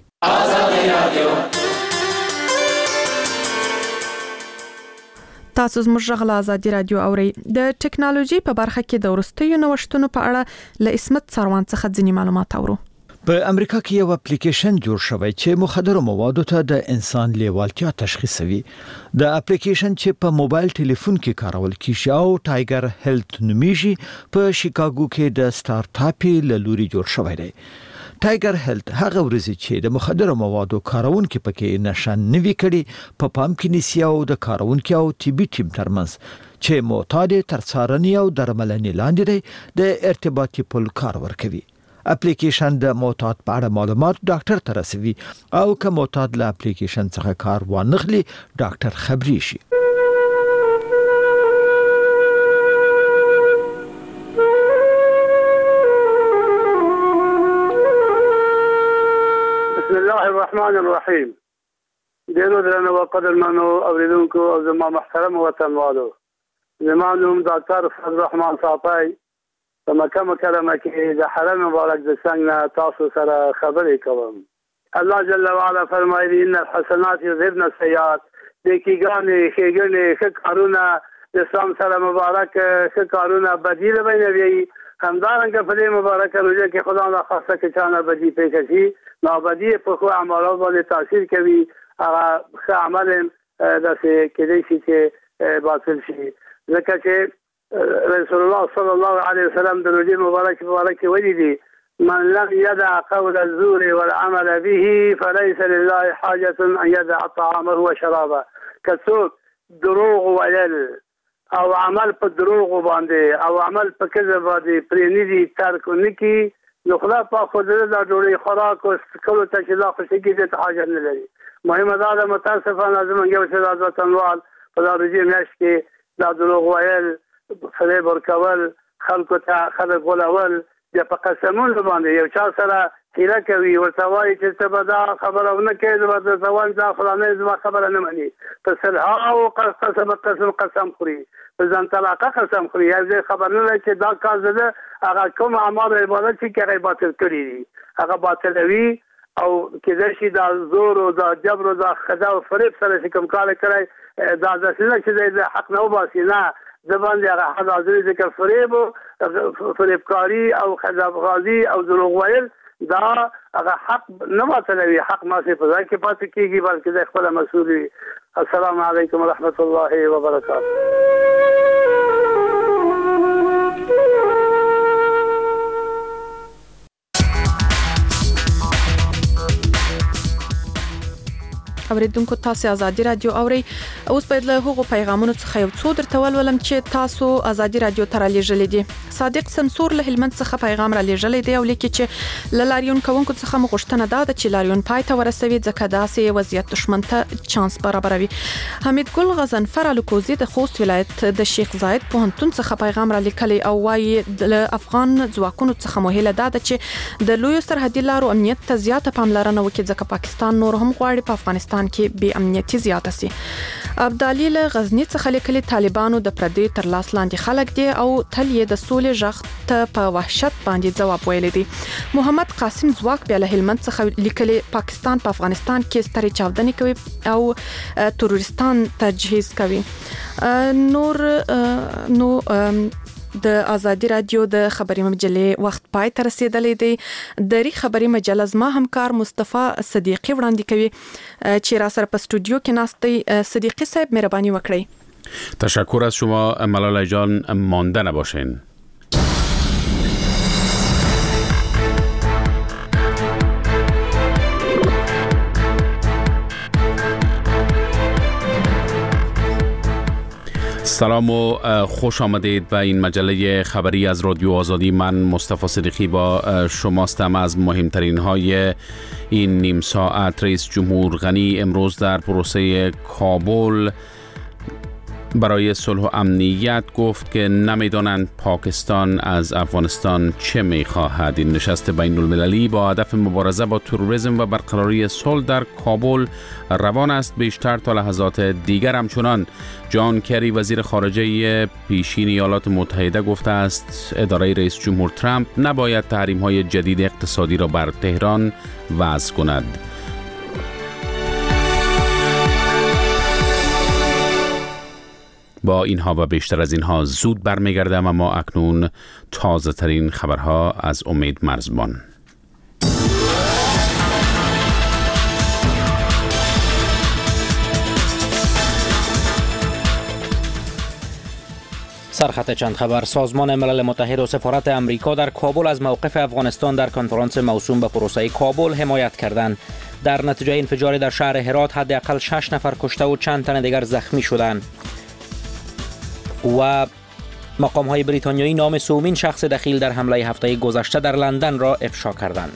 تاسو زموږ غلا آزادي رادیو اوري. د ټکنالوژي په برخه کې د ورستیو نوښتونو په اړه له اسمت څروان څخه ځینې معلومات اورو. په امریکا کې یو اپلیکیشن جوړ شوی چې مخدر موادو ته د انسان لیوالتیا تشخیصوي. د اپلیکیشن چې په موبایل ټلیفون کې کارول کیږي او ټایګر هیلث نومیږي په شیکاګو کې د سٹارټ اپ له لوري جوړ شوی دی. ټایګر هیلث هغه ورزي چې د مخدر موادو کارونکو پکې نشان نوي کړي په پام کې نیسي او د کارونکو او طبي ټیم ترمنځ چې معتاد تر څارنې او درملنې لاندې دی د ارتباطي پل کار ورکوي. اپلیکیشن د معتاد په اړه معلومات ډاکټر ته رسوي او که معتاد له اپلیکیشن څخه کار وانخلي ډاکټر خبري شي. بسم الله الرحمن الرحیم. ډیرو درنو وقدر منو اوریدونکو او زما محترم وطنوالو، زما نوم ډاکټر فضل الرحمن صافی په مکه مکرمه کې د حرم مبارک د څنګه تاسو سره خبرې کوم. الله جل وعلا فرمایي ان الحسنات یذهبن السیئات، نیکیګانې ښېګڼې ښه کارونه د اسلام سره مبارک ښه کارونه بدیل بیانوي. همدارنګه په دې مبارکه روژه کې خدا ناخواسته که چا نه بدي پیښه شي نو بدي په ښو اعمالو باندې تاثیر کوي، هغه ښه عمل داسې کېدای شي چې باطل شي. ځکه چې رسول الله صلی الله علیه وسلم د روژې مبارک مبارک ویلي دي من لم يدع قول الزور والعمل به فليس لله حاجة ان يدع طعامه وشرابه. که څوک دروغ ویل او عمل په دروغ باندې او عمل په کذب باندې پرېنیدي ترک نکي نو خدا په خود د ډوډۍ خوراک او څښلو ته چې لا خوشګي دې حاجت نه لري. مهمه دا ده متاسفانه زموږ یو څه وطنوال په دا روژې میاشت کې دا دروغ ویل، فریب ورکول، خلکو ته خلک غولول، یا په قسمونو باندې یو چا سره حیله کوي ورته وایي چې ته به دا خبره ونه کوې زه به درته وایم دا فلانی زما خبره نه مني. په سلهاو قسم قسم قسم خوري، په ځان طلاقه قسم خوري. یو ځای خبر نه لري چې دا کار زه ده هغه کوم اعمال عبادت چې هغه باطل کړي دي هغه باطلوي او کېدای شي دا زور او دا جبر او دا خدا او فریب سره چې کوم کار کړی دا داسې نه چې د حق نه وباسي، نه زبان دی هغه حد حاضر ذکر فریب او فریبکاری او خدابغازی او دروغ ویل دا هغه حق نه ماتلوي، حق ما سي په ځای کې پاتې کیږي بلکې د خپل مسؤل وي. السلام علیکم ورحمت الله وبرکاته. اوریدونکو تاسو ازادي رادیو اوري اوس په دغه هغو پیغامونو څخه یو څو درته ولولم چې تاسو ازادي رادیو تر لېږلې دي. صادق سمسور له هلمند څخه پیغام را لېږلې دی او لیکي چې لاریون کوونکو څخه مغشتنه ده چې لاریون پای ته ورسوي ځکه داسې وضعیت دشمن ته چانس برابروي. حمید ګل غزنفر الکوزي د خوست ولایت د شیخ زاید پوهنتون څخه پیغام را لیکلی او وايي د افغان ځواکونو څخه مهمه ده چې د لوی سرحدي لارو امنیت ته زیاته پاملرنه وکړي ځکه پاکستان نور هم غواړي په افغانستان کې بې امنیتي زیاته سي. عبدالي له غزنی څخه لیکلي طالبانو د پردي تر لاس لاندې خلک دي او تل یې د سولې ژغ ته په وحشت باندې جواب ویلي دي. محمد قاسم ځواک بیا له هلمند څخه لیکلي پاکستان په افغانستان کې سترې چاودنې کوي او تروریستان تجهیز کوي. نور نو د ازادي رادیو د خبري مجلې وخت پای ته رسیدلې دی. د ری خبري مجله زما همکار مصطفی صدیقی وړاندې کوي چې را سره په استودیو کې ناستي. صدیقی صاحب مهرباني وکړئ. تشکر از شما ملاله جان، مانده نباشین. سلام و خوش آمدید به این مجله خبری از رادیو آزادی. من مصطفی صدیقی با شماستم. از مهمترین های این نیم ساعت: رئیس جمهور غنی امروز در پروسه کابل برای صلح و امنیت گفت که نمیدانند پاکستان از افغانستان چه میخواهد. این نشست بین المللی با هدف مبارزه با تروریسم و برقراری صلح در کابل روان است. بیشتر تا لحظات دیگر همچنان جان کری وزیر خارجه پیشین ایالات متحده گفته است اداره رئیس جمهور ترامپ نباید تحریم‌های جدید اقتصادی را بر تهران وضع کند. با اینها و بیشتر از اینها زود برمیگردم، اما اکنون تازه ترین خبرها از امید مرزبان. سرخط چند خبر: سازمان ملل متحد و سفارت امریکا در کابل از موقف افغانستان در کنفرانس موسوم به پروسه کابل حمایت کردند. در نتیجه انفجاری در شهر هرات حداقل شش نفر کشته و چند تن دیگر زخمی شدند. و مقام های بریتانیایی نام سومین شخص دخیل در حمله هفته گذشته در لندن را افشا کردند.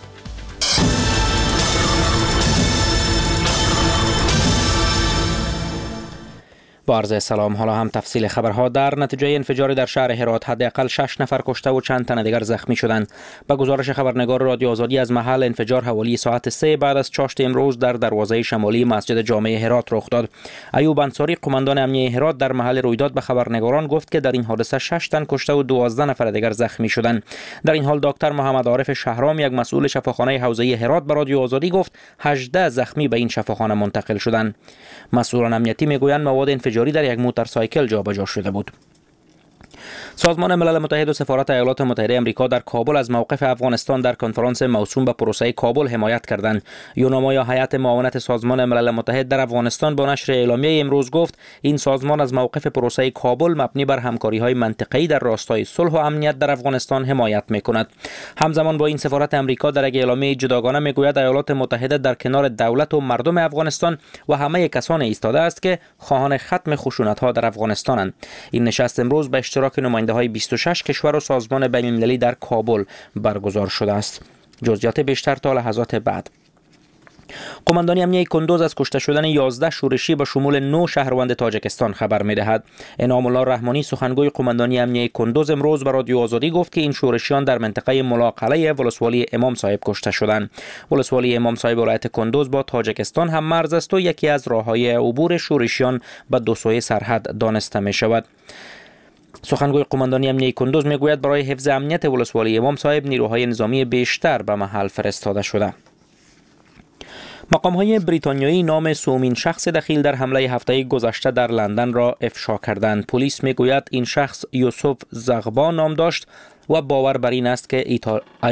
با عرض سلام، حالا هم تفصیل خبرها. در نتیجه انفجاری در شهر هرات حداقل شش نفر کشته و چند تن دیگر زخمی شدند. با گزارش خبرنگار رادیو آزادی از محل انفجار حوالی ساعت سه بعد از چاشت امروز در دروازه شمالی مسجد جامع هرات رخ داد. ایوب انصاری قماندان امنیه هرات در محل رویداد به خبرنگاران گفت که در این حادثه شش تن کشته و دوازده نفر دیگر زخمی شدند. در این حال دکتر محمد عارف شهرام، یک مسئول شفاخانه حوزه هرات، به رادیو آزادی گفت هجده زخمی به این شفاخانه منتقل شدند. مسئولان امنیتی میگویند مواد انفجاری در یک موتورسایکل جابجا شده بود. سازمان ملل متحد و سفارت ایالات متحده آمریکا در کابل از موقف افغانستان در کنفرانس موسوم به پروسه کابل حمایت کردند. یوناما یا هیئت معاونت سازمان ملل متحد در افغانستان با نشر اعلامیه امروز گفت این سازمان از موقف پروسه کابل مبنی بر همکاری‌های منطقه‌ای در راستای صلح و امنیت در افغانستان حمایت می‌کند. همزمان با این سفارت آمریکا در یک اعلامیه جداگانه میگوید ایالات متحده در کنار دولت و مردم افغانستان و همه کسانی ایستاده است که خواهان ختم خشونت‌ها در افغانستانند. این نشست امروز به اشتراک نماینده‌های بیست و شش کشور و سازمان بین‌المللی در کابل برگزار شده است. جزئیات بیشتر تا لحظات بعد. قماندانی امنیه کندوز از کشته شدن یازده شورشی به شمول نه شهروند تاجیکستان خبر می‌دهد. انعام الله رحمانی سخنگوی قماندانی امنیه کندوز امروز به رادیو آزادی گفت که این شورشیان در منطقه ملاقله ولسوالی امام صاحب کشته شدند. ولسوالی امام صاحب ولایت کندوز با تاجیکستان هم مرز است و یکی از راه‌های عبور شورشیان به دو سوی سرحد دانسته می‌شود. سخنگوی قماندانی امنیه کندوز میگوید برای حفظ امنیت ولسوالی امام صاحب نیروهای نظامی بیشتر به محل فرستاده شده. مقام‌های بریتانیایی نام سومین شخص دخیل در حمله هفته گذشته در لندن را افشا کردند. پلیس میگوید این شخص یوسف زغبا نام داشت و باور بر این است که ایتا...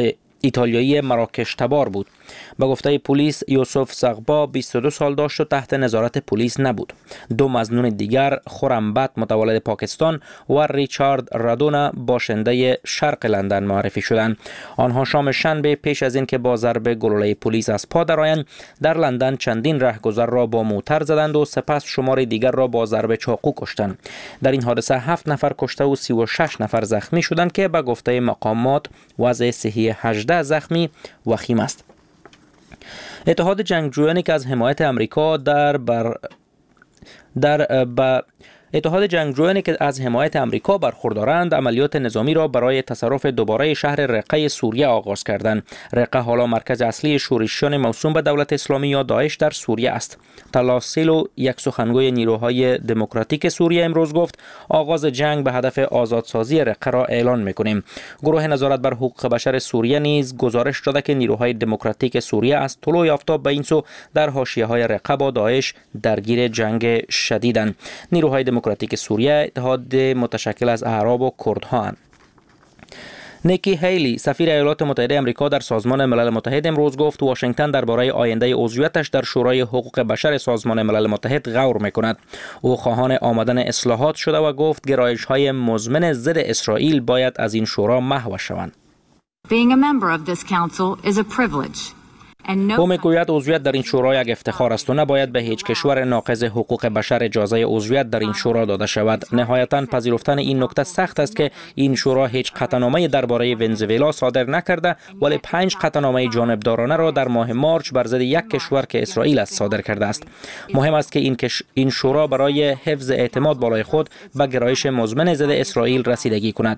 ایتالیایی مراکش تبار بود. به گفته پلیس یوسف زغبا بیست و دو سال داشت و تحت نظارت پلیس نبود. دو مظنون دیگر خورمبت متولد پاکستان و ریچارد رادونا باشنده شرق لندن معرفی شدند. آنها شام شنبه پیش از اینکه با ضرب گلوله پلیس از پا درآیند در لندن چندین رهگذر را با موتر زدند و سپس شمار دیگر را با ضرب چاقو کشتند. در این حادثه هفت نفر کشته و سی و شش نفر زخمی شدند که به گفته مقامات وضع صحی هجده زخمی وخیم است. اتحاد جنگجویانی که از حمایت امریکا در بر در با اتحاد جنگجویانی که از حمایت امریکا برخوردارند عملیات نظامی را برای تصرف دوباره شهر رقه سوریه آغاز کردند. رقه حالا مرکز اصلی شورشیان موسوم به دولت اسلامی یا داعش در سوریه است. تلاسیلو یک سخنگوی نیروهای دموکراتیک سوریه امروز گفت آغاز جنگ به هدف آزادسازی رقه را اعلان می‌کنیم. گروه نظارت بر حقوق بشر سوریه نیز گزارش داده که نیروهای دموکراتیک سوریه از طلوع آفتاب به این سو در حاشیه‌های رقه با داعش درگیر جنگ شدیدند. نیروهای دموکراتیک سوریه اتحاد متشکل از اعراب و کردها اند. نیکی هیلی سفیر ایالات متحده آمریکا در سازمان ملل متحد امروز گفت واشنگتن درباره آینده عضویتش در شورای حقوق بشر سازمان ملل متحد غور می‌کند. او خواهان آمدن اصلاحات شده و گفت گرایش‌های مزمن ضد اسرائیل باید از این شورا محو شوند. Being a member of this council is a privilege. او میگوید عضویت در این شورا یک افتخار است و نباید به هیچ کشور ناقض حقوق بشر اجازه عضویت در این شورا داده شود. نهایتاً پذیرفتن این نکته سخت است که این شورا هیچ قطعنامه درباره ونزوئلا صادر نکرده ولی پنج قطعنامه جانبدارانه را در ماه مارچ بر ضد یک کشور که اسرائیل است صادر کرده است. مهم است که این کش... این شورا برای حفظ اعتماد بالای خود به گرایش مزمن ضد اسرائیل رسیدگی کند.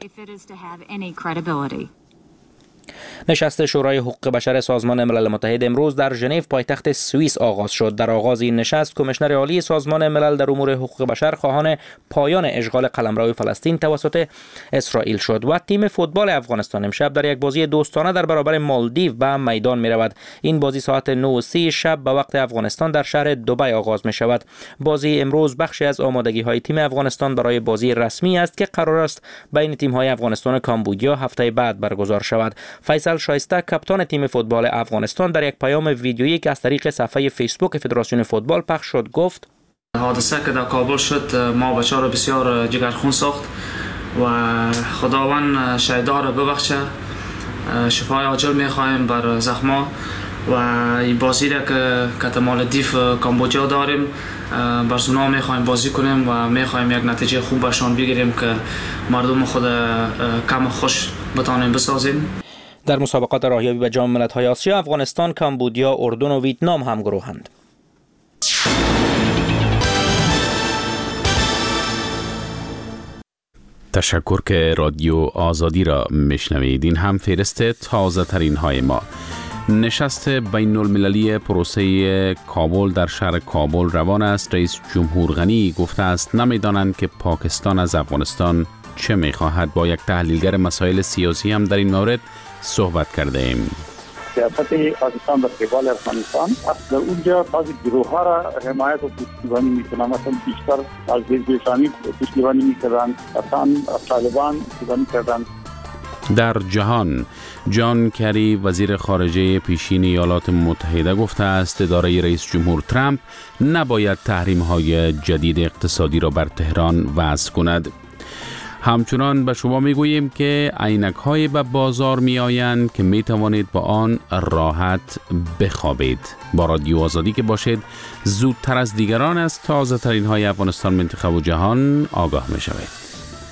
نشست شورای حقوق بشر سازمان ملل متحد امروز در ژنو پایتخت سوئیس آغاز شد. در آغاز این نشست کمیشنر عالی سازمان ملل در امور حقوق بشر خواهان پایان اشغال قلمرو فلسطین توسط اسرائیل شد و تیم فوتبال افغانستان امشب در یک بازی دوستانه در برابر مالدیو به میدان می رود. این بازی ساعت نه و سی شب به وقت افغانستان در شهر دبی آغاز می شود. بازی امروز بخشی از آمادگی های تیم افغانستان برای بازی رسمی است که قرار است بین تیم های افغانستان و کامبودیا هفته بعد برگزار شود. فیصل شایسته کاپیتان تیم فوتبال افغانستان در یک پیام ویدیویی که از طریق صفحه فیسبوک فدراسیون فوتبال پخش شد گفت حادثه که در کابل شد ما بچه‌ها را بسیار جگرخون ساخت و خداوند شهدا را ببخشه. شفای عاجل می‌خوایم بر زخما و این بازی را که که مالدیف کامبودیا داریم برسونا می‌خوایم بازی کنیم و می‌خوایم یک نتیجه خوب برشان بگیریم که مردم خود کم خوش بتانیم بسازیم. در مسابقات راهیابی به جام ملت‌های آسیا افغانستان، کامبودیا، اردن و ویتنام هم گروهند. تشکر که رادیو آزادی را میشنوید. این هم فهرست تازه ترین های ما. نشست بین المللی پروسه کابل در شهر کابل روان است. رئیس جمهور غنی گفته است نمیدانند که پاکستان از افغانستان چه میخواهد. با یک تحلیلگر مسائل سیاسی هم در این مورد صحبت کرده ایم. سیاست پاکستان در قبال افغانستان در اونجا بعضی گروه ها را حمایت و پشتیبانی میکنند. مثلا بیشتر از حزب پشتیبانی میکردند، مثلا طالبان پشتیبانی کردند. در جهان جان کری وزیر خارجه پیشین ایالات متحده گفته است اداره رئیس جمهور ترامپ نباید تحریم‌های جدید اقتصادی را بر تهران وضع کند. همچنان به شما میگوییم که عینک‌های به بازار میآیند که می توانید با آن راحت بخوابید. با رادیو آزادی که باشید زودتر از دیگران از تازه ترین های افغانستان، منطقه و جهان آگاه می شوید.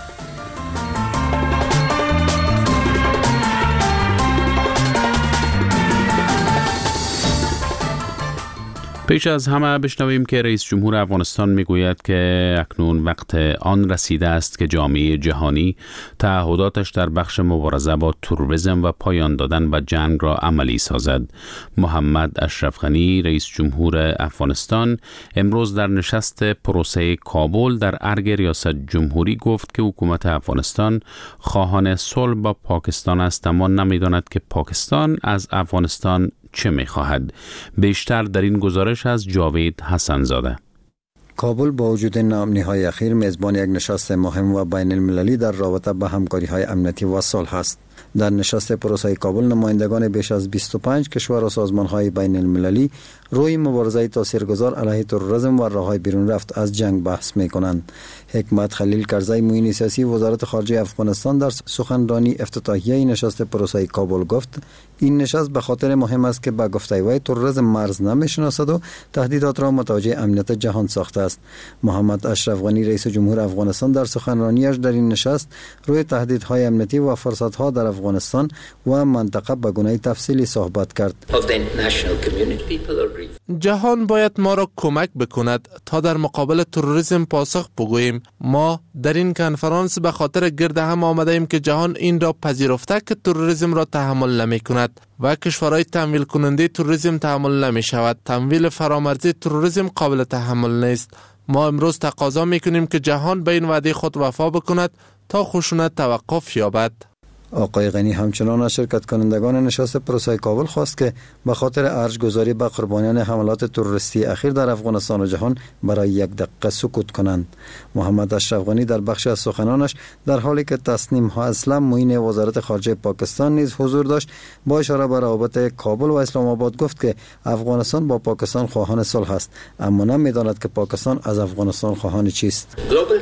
پیش از همه بشنویم که رئیس جمهور افغانستان میگوید که اکنون وقت آن رسیده است که جامعه جهانی تعهداتش در بخش مبارزه با تروریسم و پایان دادن به جنگ را عملی سازد. محمد اشرف غنی رئیس جمهور افغانستان امروز در نشست پروسه کابل در ارگ ریاست جمهوری گفت که حکومت افغانستان خواهان صلح با پاکستان است اما نمیداند که پاکستان از افغانستان چه می‌خواهد. بیشتر در این گزارش از جاوید حسن‌زاده. کابل با وجود ناامنی‌های اخیر میزبان یک نشست مهم و بین المللی در رابطه با همکاری‌های امنیتی و صلح است. در نشست پروسه کابل نمایندگان بیش از بیست و پنج کشور و سازمان‌های بین المللی روی مبارزه تاثیرگذار علیه تروریسم و راه‌های بیرون رفت از جنگ بحث می‌کنند. حکمت خلیل کرزی معین سیاسی وزارت خارجه افغانستان در سخنرانی افتتاحیه نشست پروسه کابل گفت این نشست به خاطر مهم است که به گفته وی تروریسم مرز نمی‌شناسد و تهدیدات را متوجه امنیت جهان ساخته است. محمد اشرف غنی رئیس جمهور افغانستان در سخنرانیش در این نشست روی تهدیدهای امنیتی و فرصت‌ها در افغانستان و منطقه به گونه تفصیلی صحبت کرد. جهان باید ما را کمک بکند تا در مقابل تروریسم پاسخ بگوییم. ما در این کنفرانس به خاطر گرد هم آمده ایم که جهان این را پذیرفته که تروریسم را تحمل نمی کند و کشورهای تمویل کننده تروریسم تحمل نمی شود. تمویل فرامرزی تروریسم قابل تحمل نیست. ما امروز تقاضا می کنیم که جهان به این وعده خود وفا بکند تا خشونت توقف یابد. آقای غنی همچنان از شرکت کنندگان نشست پروسه کابل خواست که به خاطر ارجگذاری به قربانیان حملات تروریستی اخیر در افغانستان و جهان برای یک دقیقه سکوت کنند. محمد اشرف غنی در بخش از سخنانش در حالی که تسنیم ها اسلم معین وزارت خارجه پاکستان نیز حضور داشت با اشاره به روابط کابل و اسلام آباد گفت که افغانستان با پاکستان خواهان صلح است، اما نمی‌داند که پاکستان از افغانستان خواهان چیست.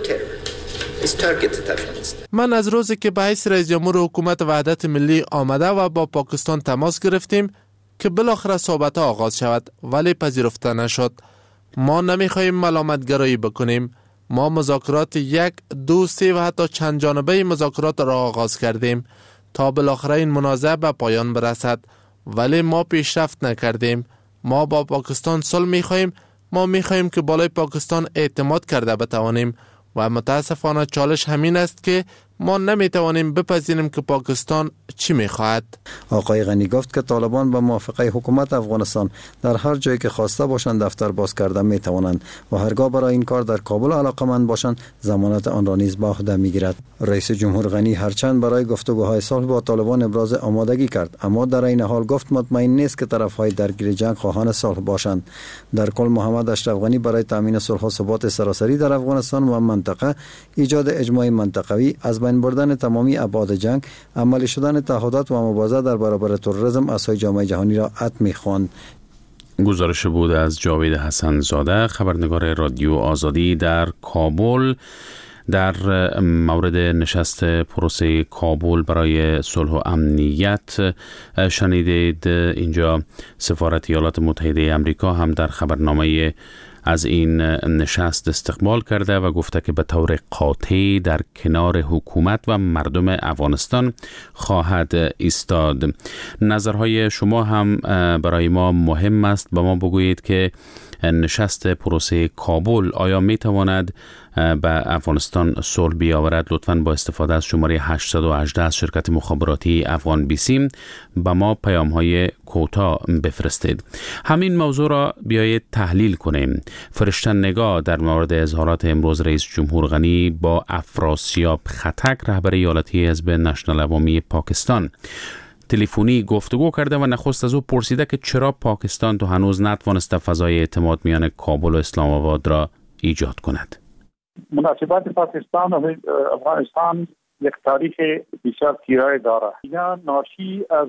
من از روزی که به حیث رئیس جمهور حکومت وحدت ملی آمده و با پاکستان تماس گرفتیم که بالاخره صحبت آغاز شود ولی پذیرفته نشد. ما نمیخواهیم ملامتگرایی بکنیم. ما مذاکرات یک، دو، سه و حتی چند جانبه مذاکرات را آغاز کردیم تا بالاخره این منازعه به پایان برسد، ولی ما پیشرفت نکردیم. ما با پاکستان صلح میخواهیم. ما میخواهیم که بالای پاکستان اعتماد کرده بتوانیم و متاسفانه چالش همین است که ما نمیتوانیم بپذیریم که پاکستان چی میخواهد. آقای غنی گفت که طالبان به موافقه حکومت افغانستان در هر جایی که خواسته باشند دفتر باز کرده میتوانند و هرگاه برای این کار در کابل علاقمند باشند ضمانت آن را نیز به عهده میگیرد. رئیس جمهور غنی هرچند برای گفتگوهای صلح با طالبان ابراز آمادگی کرد، اما در این حال گفت مطمئن نیست که طرفهای درگیر جنگ خواهان صلح باشند. در کل محمد اشرف غنی برای تامین صلح و ثبات سراسری در افغانستان و منطقه، ایجاد اجماع منطقوی، از بین بردن تمامی ابعاد جنگ، عملی شدن تعهدات و مبارزه در برابر تروریسم از سوی جامعه جهانی را حتمی خواند. گزارش بود از جاوید حسن زاده، خبرنگار رادیو آزادی در کابل. در مورد نشست پروسه کابل برای صلح و امنیت شنیدید. اینجا سفارت ایالات متحده آمریکا هم در خبرنامه از این نشست استقبال کرده و گفته که به طور قاطع در کنار حکومت و مردم افغانستان خواهد ایستاد. نظرهای شما هم برای ما مهم است. به ما بگویید که نشست پروسه کابل آیا می تواند به افغانستان صلح بیاورد؟ لطفاً با استفاده از شماره هشت یک هشت از شرکت مخابراتی افغان بیسیم به ما پیام های کوتاه بفرستید. همین موضوع را بیایید تحلیل کنیم. فرشته نگاه در مورد اظهارات امروز رئیس جمهور غنی با افراسیاب خطک رهبر ایالتی حزب نشنال عوامی پاکستان تلفنی گفتگو کرده و نخست از او پرسیده که چرا پاکستان تو هنوز نتوانسته فضای اعتماد میان کابل و اسلام آباد را ایجاد کند. مناسبات پاکستان و افغانستان یک تاریخ بسیار تیره داره. اینا ناشی از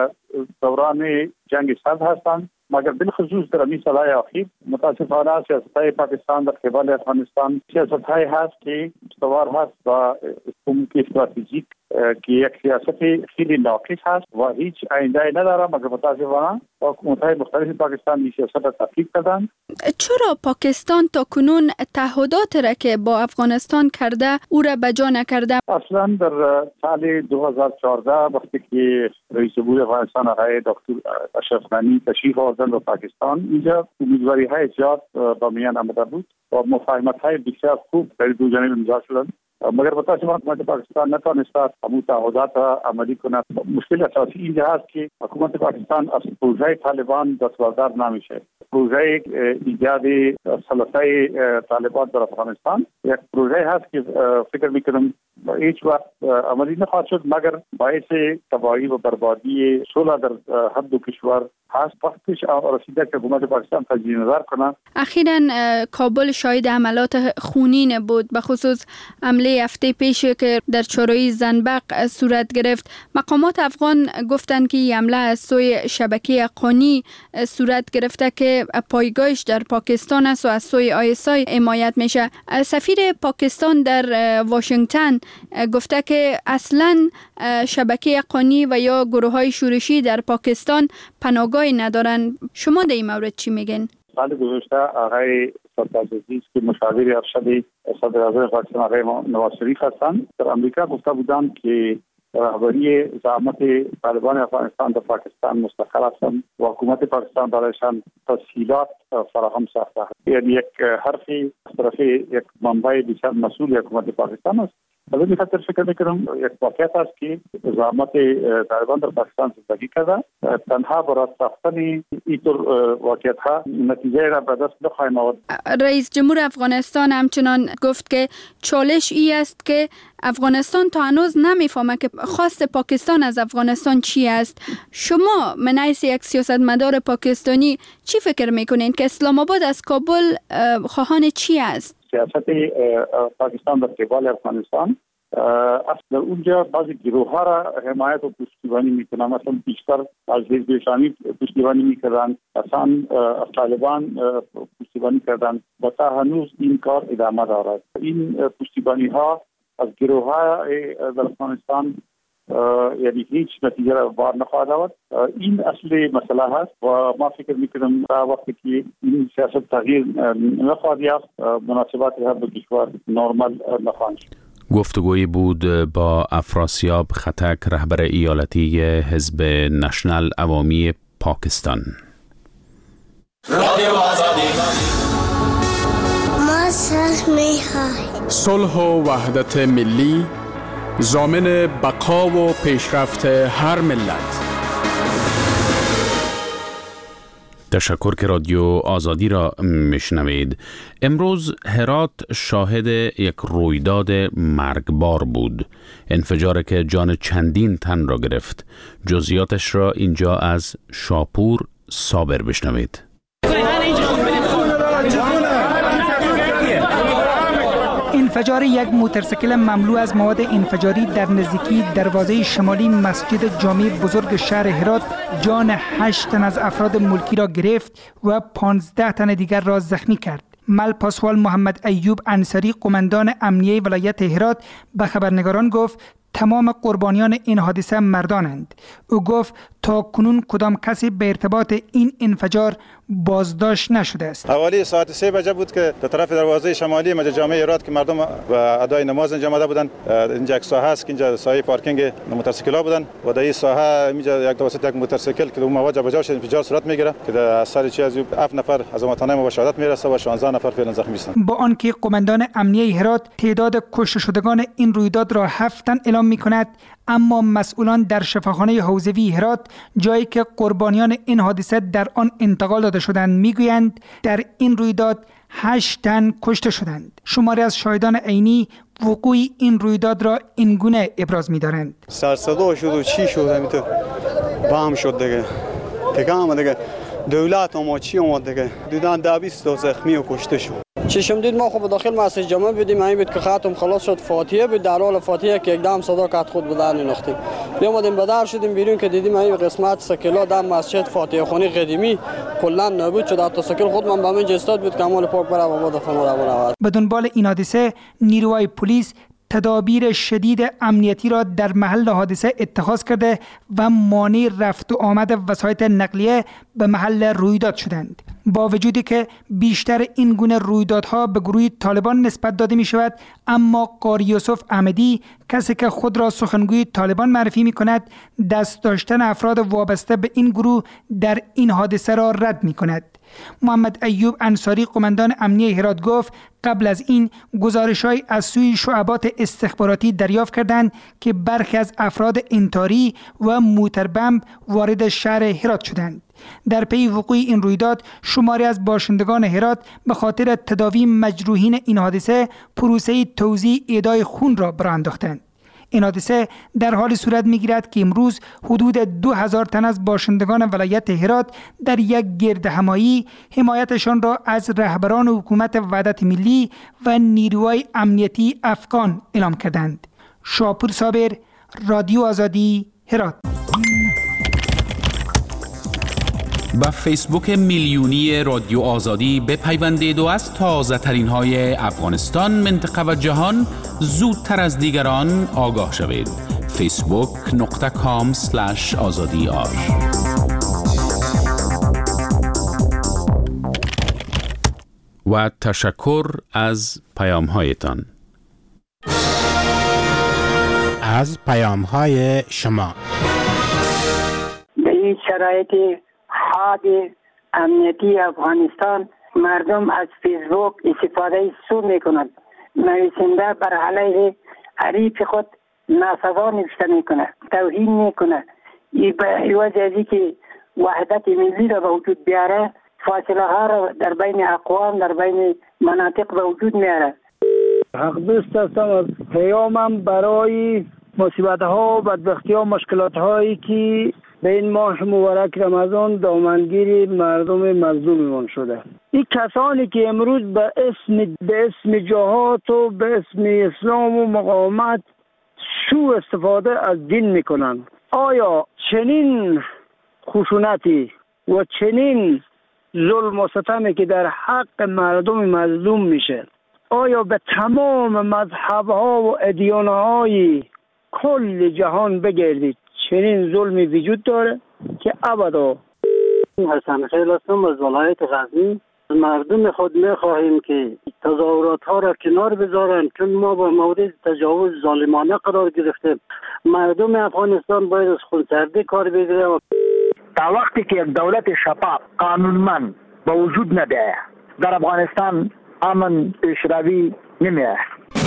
دوران جنگ سرد هستند، مگر بالخصوص در این سالهای اخیر متاسفانه سیاست‌های پاکستان در قبال افغانستان سیاست‌های هست که استوار هست و حکومت استراتژیک که یک سیاست خیلی ناقص هست و هیچ آینده نداره، مگر متاسفانه حکومت‌های مختلف پاکستان این سیاست را تطبیق کردند. چرا پاکستان تا کنون تعهدات را که با افغانستان کرده او را بجا نکرده؟ اصلا در سال دو هزار و چهارده وقتی که رئیس جمهور افغانستان آقای دکتر اشرف غنی تشریف آوردند به پاکستان، اینجا امیدواری‌های زیاد با میان آمده بود و مفاهمت‌های بسیار خوب در دو جانب امضا شدند، مگر متاسفانه حکومت پاکستان نتوانست همون تعهدات را عملی کند. مشکل اساسی اینجا هست که حکومت پاکستان از پروژه طالبان دستبردار نمیشه. پروژه ایجاد سلطه طالبان در افغانستان یک پروژه هست که فکر میکنم هیچ وقت عملی نخواهد شد، مگر باعث تباهی و بربادی صلح در هر دو کشور هست. وقتش رسیده که حکومت پاکستان تجدید نظر کنه. اخیراً کابل شاهد حملات خونین بود، به خصوص حمله حمله هفته پیش که در چهارراه زنبق صورت گرفت، مقامات افغان گفتند که این حمله از سوی شبکه قانی صورت گرفته که پایگاهش در پاکستان است و از سوی آی اس آی حمایت میشه. سفیر پاکستان در واشنگتن گفته که اصلا شبکه قانی و یا گروه‌های شورشی در پاکستان پناهگاهی ندارن. شما در این مورد چی میگن؟ سال گذشته آقای سرفراز عزیز که مشاور ارشد صدر اعظم پاکستان آقای نواز شریف هستند در امریکا گفته بودند که رهبری زعامت طالبان افغانستان در پاکستان مستقل هستند و حکومت پاکستان برایشان تسهیلات فراهم ساخته. یعنی یک حرفی از طرف یک منبع بسیار مسئول حکومت پاکستان است. از این خاطر فکر میکنم یک واقعیت است که زعامت طالبان در پاکستان زندگی کرده. تنها برای ساختن اینطور واقعیت ها نتیجه را به دست نخواهیم آورد. رئیس جمهور افغانستان همچنان گفت که چالش ای است که افغانستان تا هنوز نمیفهمه که خواست پاکستان از افغانستان چی است. شما من حیث یک سیاستمدار پاکستانی چی فکر میکنین که اسلام آباد از کابل خواهان چی است؟ سیاست پاکستان در قبال افغانستان اصلا اونجا بعضی گروه ها را حمایت و پشتیبانی میکنن. مثلا بیشتر از حزب اسلامی پشتیبانی میکردن، اصلا از طالبان پشتیبانی کردن و تا هنوز این کار ادامه دارد. این پشتیبانی ها از گروه های در افغانستان یعنی هیچ نتیجه را بار نخواهد آورد. این اصلی مسئله هست و ما فکر میکنم تا وقتی که این سیاست تغییر نخواهد یافت مناسبات هر دو کشور نرمال نخواهند شد. گفتگویی بود با افراسیاب خطک، رهبر ایالتی حزب نشنل عوامی پاکستان. رادیو آزادی ما صلح می‌خواهیم. صلح و وحدت ملی ضامن بقا و پیشرفت هر ملت. تشکر که رادیو آزادی را میشنوید. امروز هرات شاهد یک رویداد مرگبار بود. انفجاری که جان چندین تن را گرفت. جزئیاتش را اینجا از شاپور صابر بشنوید. انفجار یک موتورسیکل مملو از مواد انفجاری در نزدیکی دروازه شمالی مسجد جامع بزرگ شهر هرات جان هشت تن از افراد ملکی را گرفت و پانزده تن دیگر را زخمی کرد. مل پاسوال محمد ایوب انصاری قماندان امنیه ولایت هرات به خبرنگاران گفت تمام قربانیان این حادثه مردانند. او گفت تا کنون کدام کسی به ارتباط این انفجار بازداشت نشده است. حوالی ساعت سه بجه بود که در طرف دروازه شمالی مسجد جامع هرات که مردم و ادای نماز اینجا آمده بودند. اینجا یک ساحه است که اینجا ساحه پارکینگ موتورسیکل‌ها بودند و در این ساحه اینجا یک توسط یک موتورسیکل که اون مواد جابجا شد انفجار صورت میگیره که در اثر چی از هفت نفر از امواتانه ما به شهادت میرسه و شانزده نفر فعلا زخمی هستند. با آنکه قماندان امنیه هرات تعداد کشته شدگان این رویداد را هفت تن اعلام می‌کند، اما مسئولان در شفاخانه حوزوی هرات جایی که قربانیان این حادثه در آن انتقال داده شدند میگویند در این رویداد هشت تن کشته شدند. شماری از شاهدان عینی وقوع این رویداد را اینگونه ابراز می‌دارند. سرصدا شد و چی شد همینطور بام شد دیگه دیگه هم دیگه دولت ما چی اومد دیگه دیدن ده بیست تا زخمی و کشته شد. چشم دید ما خب داخل مسجد جامع بودیم، همین بود که خاتم خلاص شد، فاتحه بود، در حال فاتحه که اقدام صدا کرد خود به در نختیم. بیامدیم به در شدیم بیرون که دیدیم این قسمت سکلا در مسجد فاتحه خانه قدیمی کلا نبود شد. تا سکل خود من به من جستاد بود که اعمال پاک برای آباد فرمان. به دنبال این حادثه نیروهای پلیس تدابیر شدید امنیتی را در محل حادثه اتخاذ کرده و مانع رفت و آمد وسایط نقلیه به محل رویداد شدند. با وجودی که بیشتر این گونه رویدادها به گروه طالبان نسبت داده می شود، اما قاری یوسف احمدی، کسی که خود را سخنگوی طالبان معرفی می کند، دست داشتن افراد وابسته به این گروه در این حادثه را رد می کند. محمد ایوب انصاری قماندان امنیه هرات گفت قبل از این گزارش‌های از سوی شعبات استخباراتی دریافت کردند که برخی از افراد انتاری و موتربمب وارد شهر هرات شدند. در پی وقوع این رویداد شماری از باشندگان هرات به خاطر تداوی مجروحین این حادثه پروسه توزیع ایدای خون را براه انداختند. این حادثه در حال صورت می‌گیرد که امروز حدود دو هزار تن از باشندگان ولایت هرات در یک گردهمایی حمایتشان را از رهبران حکومت وحدت ملی و نیروهای امنیتی افغان اعلام کردند. شاپور صابر، رادیو آزادی، هرات. با فیسبوک میلیونی رادیو آزادی بپیوندید و از تازه ترین های افغانستان، منطقه و جهان زودتر از دیگران آگاه شوید. فیسبوک نقطه کام سلش آزادی آر. و تشکر از پیام هایتان. از پیام های شما. به این شرایط حاد امنیتی افغانستان مردم از فیسبوک استفاده سو می کنند. نویسنده بر علیه حریف خود ناسزا نوشته می کند، توهین می کند. این به عوض از که وحدت ملی را به وجود بیاره، فاصله ها را در بین اقوام، در بین مناطق به وجود میاره. حق دوست هستم. از پیامم برای مصیبت ها و بدبختی ها مشکلات هایی که به این ماه مبارک رمضان دامنگیر مردم مظلوم شده، این کسانی که امروز به اسم به اسم جهاد و به اسم اسلام و مقاومت سوء استفاده از دین میکنن، آیا چنین خشونتی و چنین ظلم و ستمی که در حق مردم مظلوم میشه، آیا به تمام مذهب ها و ادیان های کل جهان بگردید چنین ظلمی وجود داره که ابدا؟ حسن خیل هستم از ولایت غزنی. مردم خود میخواهیم که تظاهرات ها را کنار بذارن، چون ما با مورد تجاوز ظالمانه قرار گرفتیم. مردم افغانستان باید از خونسردی کار بگیره. تا وقتی که یک دولت شفاف قانونمند به وجود نده، در افغانستان امن پیشروی نمیاد.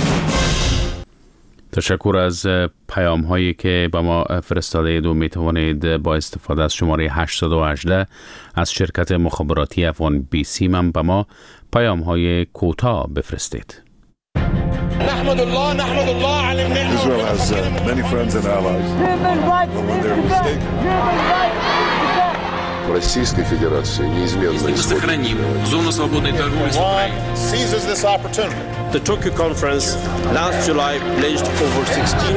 تشکر از پیام هایی که با ما فرستاده اید و می توانید با استفاده از شماره هشتصد و هجده از شرکت مخابراتی افغان بی سیم هم به ما پیام های کوتاه بفرستید. نحمد الله نحمد الله على النعمة. Israel has uh, many friends and allies. But when they're mistaken. Российской Федерации неизменно сохраним зону свободной торговли с Украиной. Seizes this opportunity. The Tokyo conference last July pledged over sixteen.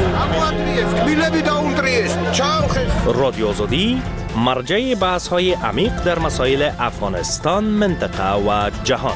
رادیو آزادی مرجع بحث‌های عمیق در مسائل افغانستان، منطقه و جهان.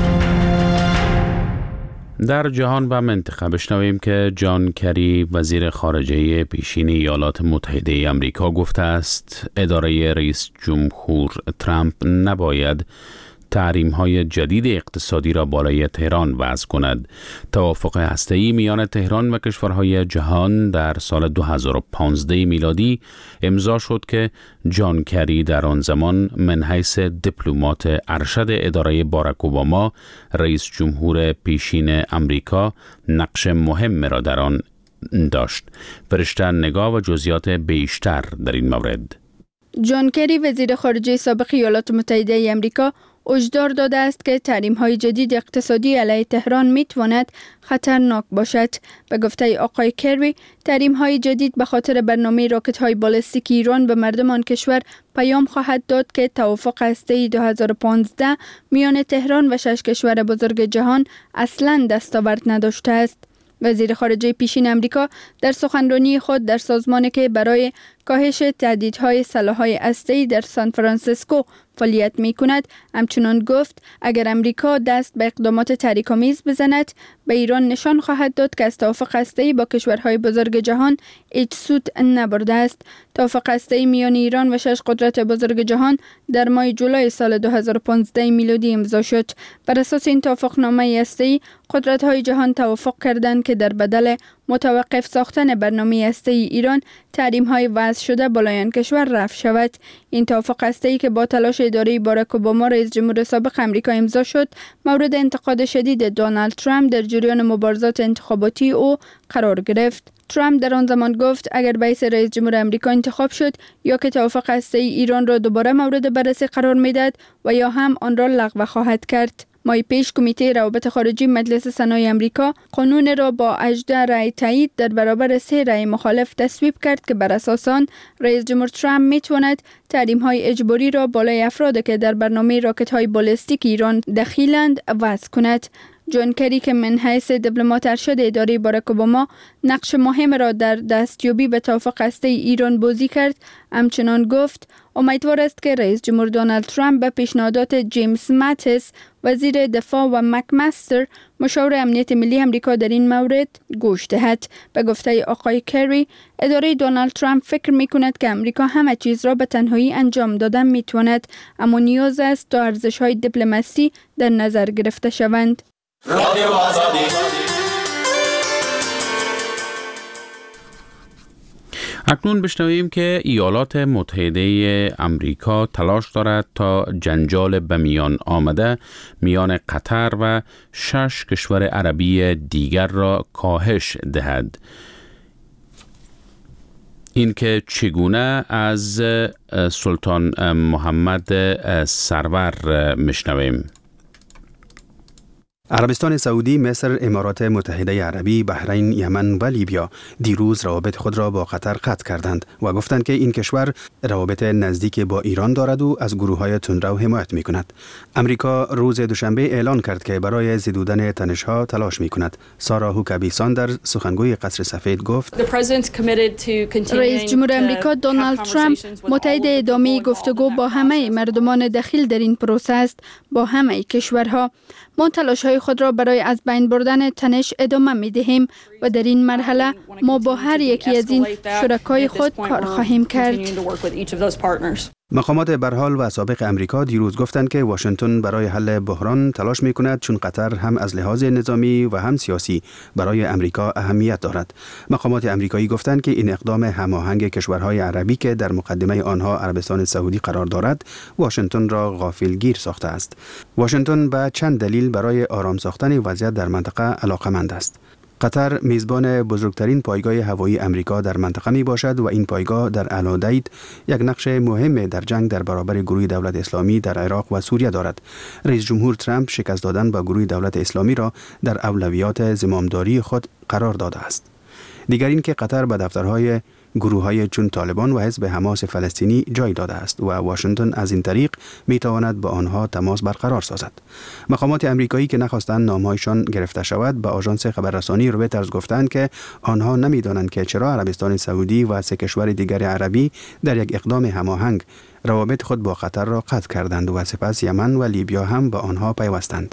در جهان و منطقه بشنویم که جان کری وزیر خارجه پیشین ایالات متحده آمریکا گفته است اداره رئیس جمهور ترامپ نباید تحریم‌های جدید اقتصادی را بالای تهران وضع کند. توافق هسته‌ای میان تهران و کشورهای جهان در سال دو هزار و پانزده میلادی امضا شد که جان کری در آن زمان من حیث دیپلمات ارشد اداره باراک اوباما رئیس جمهور پیشین آمریکا نقش مهم را در آن داشت. فرشته نگاه و جزئیات بیشتر در این مورد. جان کری وزیر خارجه سابق ایالات متحده آمریکا هشدار داده است که تحریم‌های جدید اقتصادی علیه تهران می‌تواند خطرناک باشد. به گفته آقای کری، تحریم‌های جدید به خاطر برنامه راکت‌های بالستیک ایران به مردم آن کشور پیام خواهد داد که توافق هسته‌ای دو هزار و پانزده میان تهران و شش کشور بزرگ جهان اصلاً دستاورد نداشته است. وزیر خارجه پیشین آمریکا در سخنرانی خود در سازمانی که برای کاهش تهدیدهای سلاح‌های هسته‌ای در سان فرانسیسکو فعالیت می‌کند همچنان گفت اگر امریکا دست به اقدامات تحریک‌آمیز بزند به ایران نشان خواهد داد که از توافق هسته‌ای با کشورهای بزرگ جهان هیچ سود نبرده است. توافق هسته‌ای میان ایران و شش قدرت بزرگ جهان در ماه جولای سال دو هزار و پانزده میلادی امضا شد. بر اساس این توافقنامه هسته‌ای قدرت‌های جهان توافق کردند که در بدل متوقف ساختن برنامه هسته‌ای ایران تحریم‌های وضع شده بالای آن کشور رفع شود. این توافق هسته‌ای که با تلاش اداره باراک اوباما رئیس جمهور سابق آمریکا امضا شد مورد انتقاد شدید دونالد ترامپ در جریان مبارزات انتخاباتی او قرار گرفت. ترامپ در آن زمان گفت اگر بیس رئیس جمهور آمریکا انتخاب شد یا که توافق هسته‌ای ایران را دوباره مورد بررسی قرار می‌دهد و یا هم آن را لغو خواهد کرد. ماه پیش کمیته روابط خارجی مجلس سنای امریکا قانون را با هجده رای تایید در برابر سه رای مخالف تصویب کرد که بر اساس آن رئیس جمهور ترامپ میتواند تحریم های اجباری را بالای افرادی که در برنامه راکت های بالستیک ایران دخیلند وضع کند. جان کری که من حیث دیپلمات ارشد اداره باراک اوباما نقش مهم را در دستیابی به توافق هسته ایران بازی کرد، همچنان گفت امیدوار است که رئیس جمهور دونالد ترامپ به پیشنهادات جیمز ماتیس وزیر دفاع و مکمستر مشاور امنیت ملی امریکا در این مورد گوش دهد. به گفته آقای کری، اداره دونالد ترامپ فکر می کند که امریکا همه چیز را به تنهایی انجام دادن می تواند، اما نیاز است تا ارزش های دیپلماسی در نظر گرفته شوند. رادیو آزادی. اکنون بشنویم که ایالات متحده امریکا تلاش دارد تا جنجال به میان آمده میان قطر و شش کشور عربی دیگر را کاهش دهد. این که چگونه از سلطان محمد سرور میشنویم. عربستان سعودی، مصر، امارات متحده عربی، بحرین، یمن و لیبیا دیروز روابط خود را با قطر قطع کردند و گفتند که این کشور روابط نزدیک با ایران دارد و از گروه‌های تندرو حمایت می‌کند. امریکا روز دوشنبه اعلان کرد که برای زدودن تنش‌ها تلاش می‌کند. سارا هوکابی ساندرز، سخنگوی قصر سفید، گفت رئیس جمهور امریکا دونالد ترامپ متعهد ادامه گفتگو با همه مردمان دخیل در این پروسه است، با همه کشورها. ما تلاش‌های خود را برای از بین بردن تنش ادامه می‌دهیم و در این مرحله ما با هر یکی از این شرکای خود کار خواهیم کرد. مقامات برحال و سابق امریکا دیروز گفتند که واشنگتن برای حل بحران تلاش می‌کند، چون قطر هم از لحاظ نظامی و هم سیاسی برای امریکا اهمیت دارد. مقامات امریکایی گفتند که این اقدام هماهنگ کشورهای عربی که در مقدمه آنها عربستان سعودی قرار دارد، واشنگتن را غافلگیر ساخته است. واشنگتن به چند دلیل برای آرام ساختن وضعیت در منطقه علاقمند است. قطر میزبان بزرگترین پایگاه هوایی امریکا در منطقه می باشد و این پایگاه در العدید یک نقش مهم در جنگ در برابر گروه دولت اسلامی در عراق و سوریه دارد. رئیس جمهور ترامپ شکست دادن با گروه دولت اسلامی را در اولویات زمامداری خود قرار داده است. دیگر این که قطر به دفترهای گروه‌های چون طالبان و حزب حماس فلسطینی جای داده است و واشنگتن از این طریق می‌تواند با آنها تماس برقرار سازد. مقامات امریکایی که نخواستند نام‌هایشان گرفته شود به آژانس خبررسانی رویترز گفتند که آنها نمی‌دانند که چرا عربستان سعودی و سه کشور دیگر عربی در یک اقدام هماهنگ روابط خود با قطر را قطع کردند و سپس یمن و لیبیا هم به آنها پیوستند.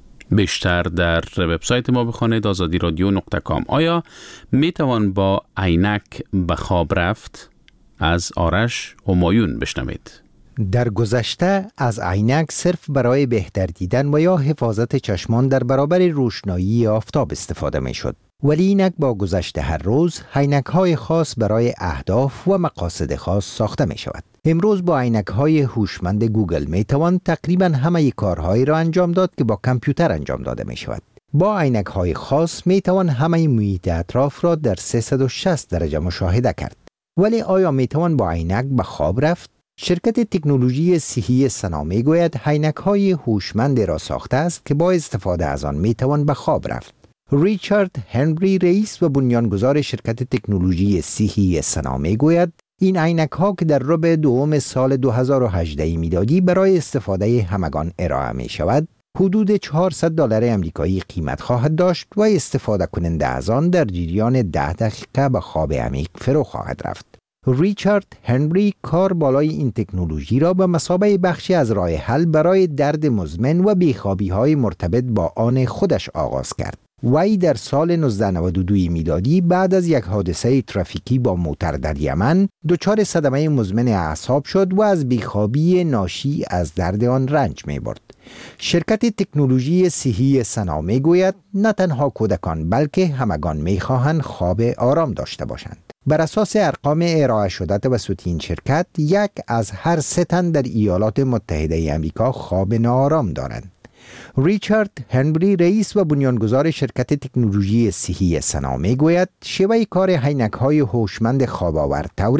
بیشتر در وبسایت ما بخوانید آزادی رادیو نقطه کام. آیا می توان با عینک به خواب رفت؟ از آرش همایون بشنوید. در گذشته از عینک صرف برای بهتر دیدن و یا حفاظت چشمان در برابر روشنایی آفتاب استفاده می شد. ولی اینک با گذشت هر روز عینک‌های خاص برای اهداف و مقاصد خاص ساخته می شود. امروز با عینک‌های هوشمند گوگل می توان تقریباً همه کارهایی را انجام داد که با کامپیوتر انجام داده می شود. با عینک‌های خاص می توان همه محیط اطراف را در سیصد و شصت درجه مشاهده کرد. ولی آیا می توان با عینک به خواب رفت؟ شرکت تکنولوژی صحی سنا می گوید عینک‌های هوشمند را ساخته است که با استفاده از آن می توان به خواب رفت. ریچارد هنری، رئیس و بنیانگذار شرکت تکنولوژی صحی سنا می گوید این عینک‌ها که در ربع دوم سال دو هزار و هجده میلادی برای استفاده همگان ارائه می شود، حدود چهارصد دلار امریکایی قیمت خواهد داشت و استفاده کننده از آن در جریان ده دقیقه به خواب عمیق فرو خواهد رفت. ریچارد هنری کار بالای این تکنولوژی را به مثابه بخشی از راه حل برای درد مزمن و بیخوابی‌های مرتبط با آن خودش آغاز کرد. وی در سال نوزده نود و دو میلادی بعد از یک حادثه ترافیکی با موتر در یمن دچار صدمه مزمن اعصاب شد و از بیخوابی ناشی از درد آن رنج می برد. شرکت تکنولوژی صحی سنا می گوید نه تنها کودکان بلکه همگان می خواهند خواب آرام داشته باشند. بر اساس ارقام ارائه شده توسط این شرکت، یک از هر سه تن در ایالات متحده آمریکا خواب ناآرام دارند. ریچارد هنری، رئیس و بنیانگذار شرکت تکنولوژی صحی سنا می گوید شیوه کار عینک‌های هوشمند خواب‌آور طوری است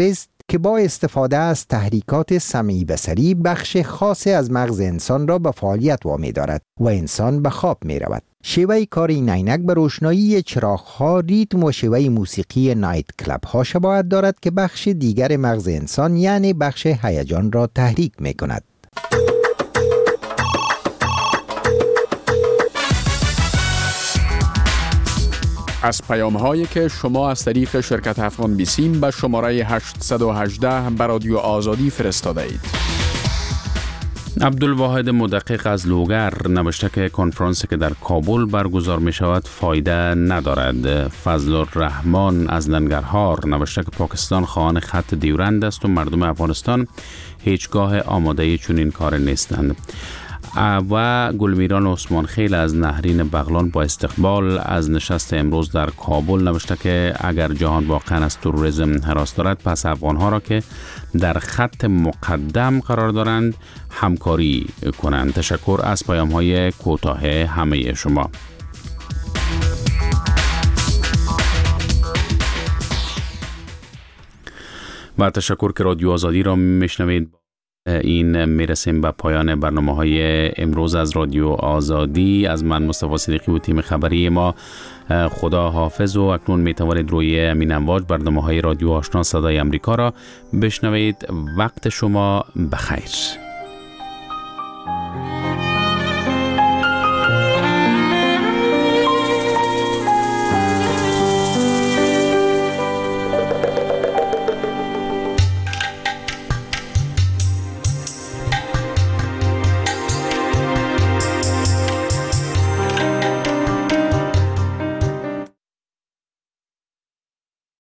که با استفاده از تحریکات سمعی بصری بخش خاصی از مغز انسان را به فعالیت وامی دارد و انسان به خواب می رود. شیوه کار این عینک به روشنایی چراغ‌ها، ریتم و شیوه موسیقی نایت کلاب ها شباهت دارد که بخش دیگر مغز انسان یعنی بخش هیجان را تحریک می کند. از پیام هایی که شما از طریق شرکت افغان بیسیم به شماره هشت یک هشت به رادیو آزادی فرستاده اید. عبدالواحد مدقق از لوگر نوشته که کنفرانسی که در کابل برگزار می شود فایده ندارد. فضل الرحمن از لنگرهار نوشته که پاکستان خواهان خط دیورند است و مردم افغانستان هیچگاه آماده چنین کار نیستند. و گلمیران عثمان خیل از نهرین بغلان با استقبال از نشست امروز در کابل نوشته که اگر جهان واقعا از تروریسم هراس دارد پس افغانها را که در خط مقدم قرار دارند همکاری کنند. تشکر از پیام های کوتاه همه شما. و تشکر که رادیو آزادی را میشنوید. این میرسیم به پایان برنامه های امروز از رادیو آزادی. از من مصطفی صدیقی و تیم خبری ما خدا حافظ و اکنون میتوانید روی امین امواج برنامه های رادیو آشنا صدای امریکا را بشنوید. وقت شما بخیر.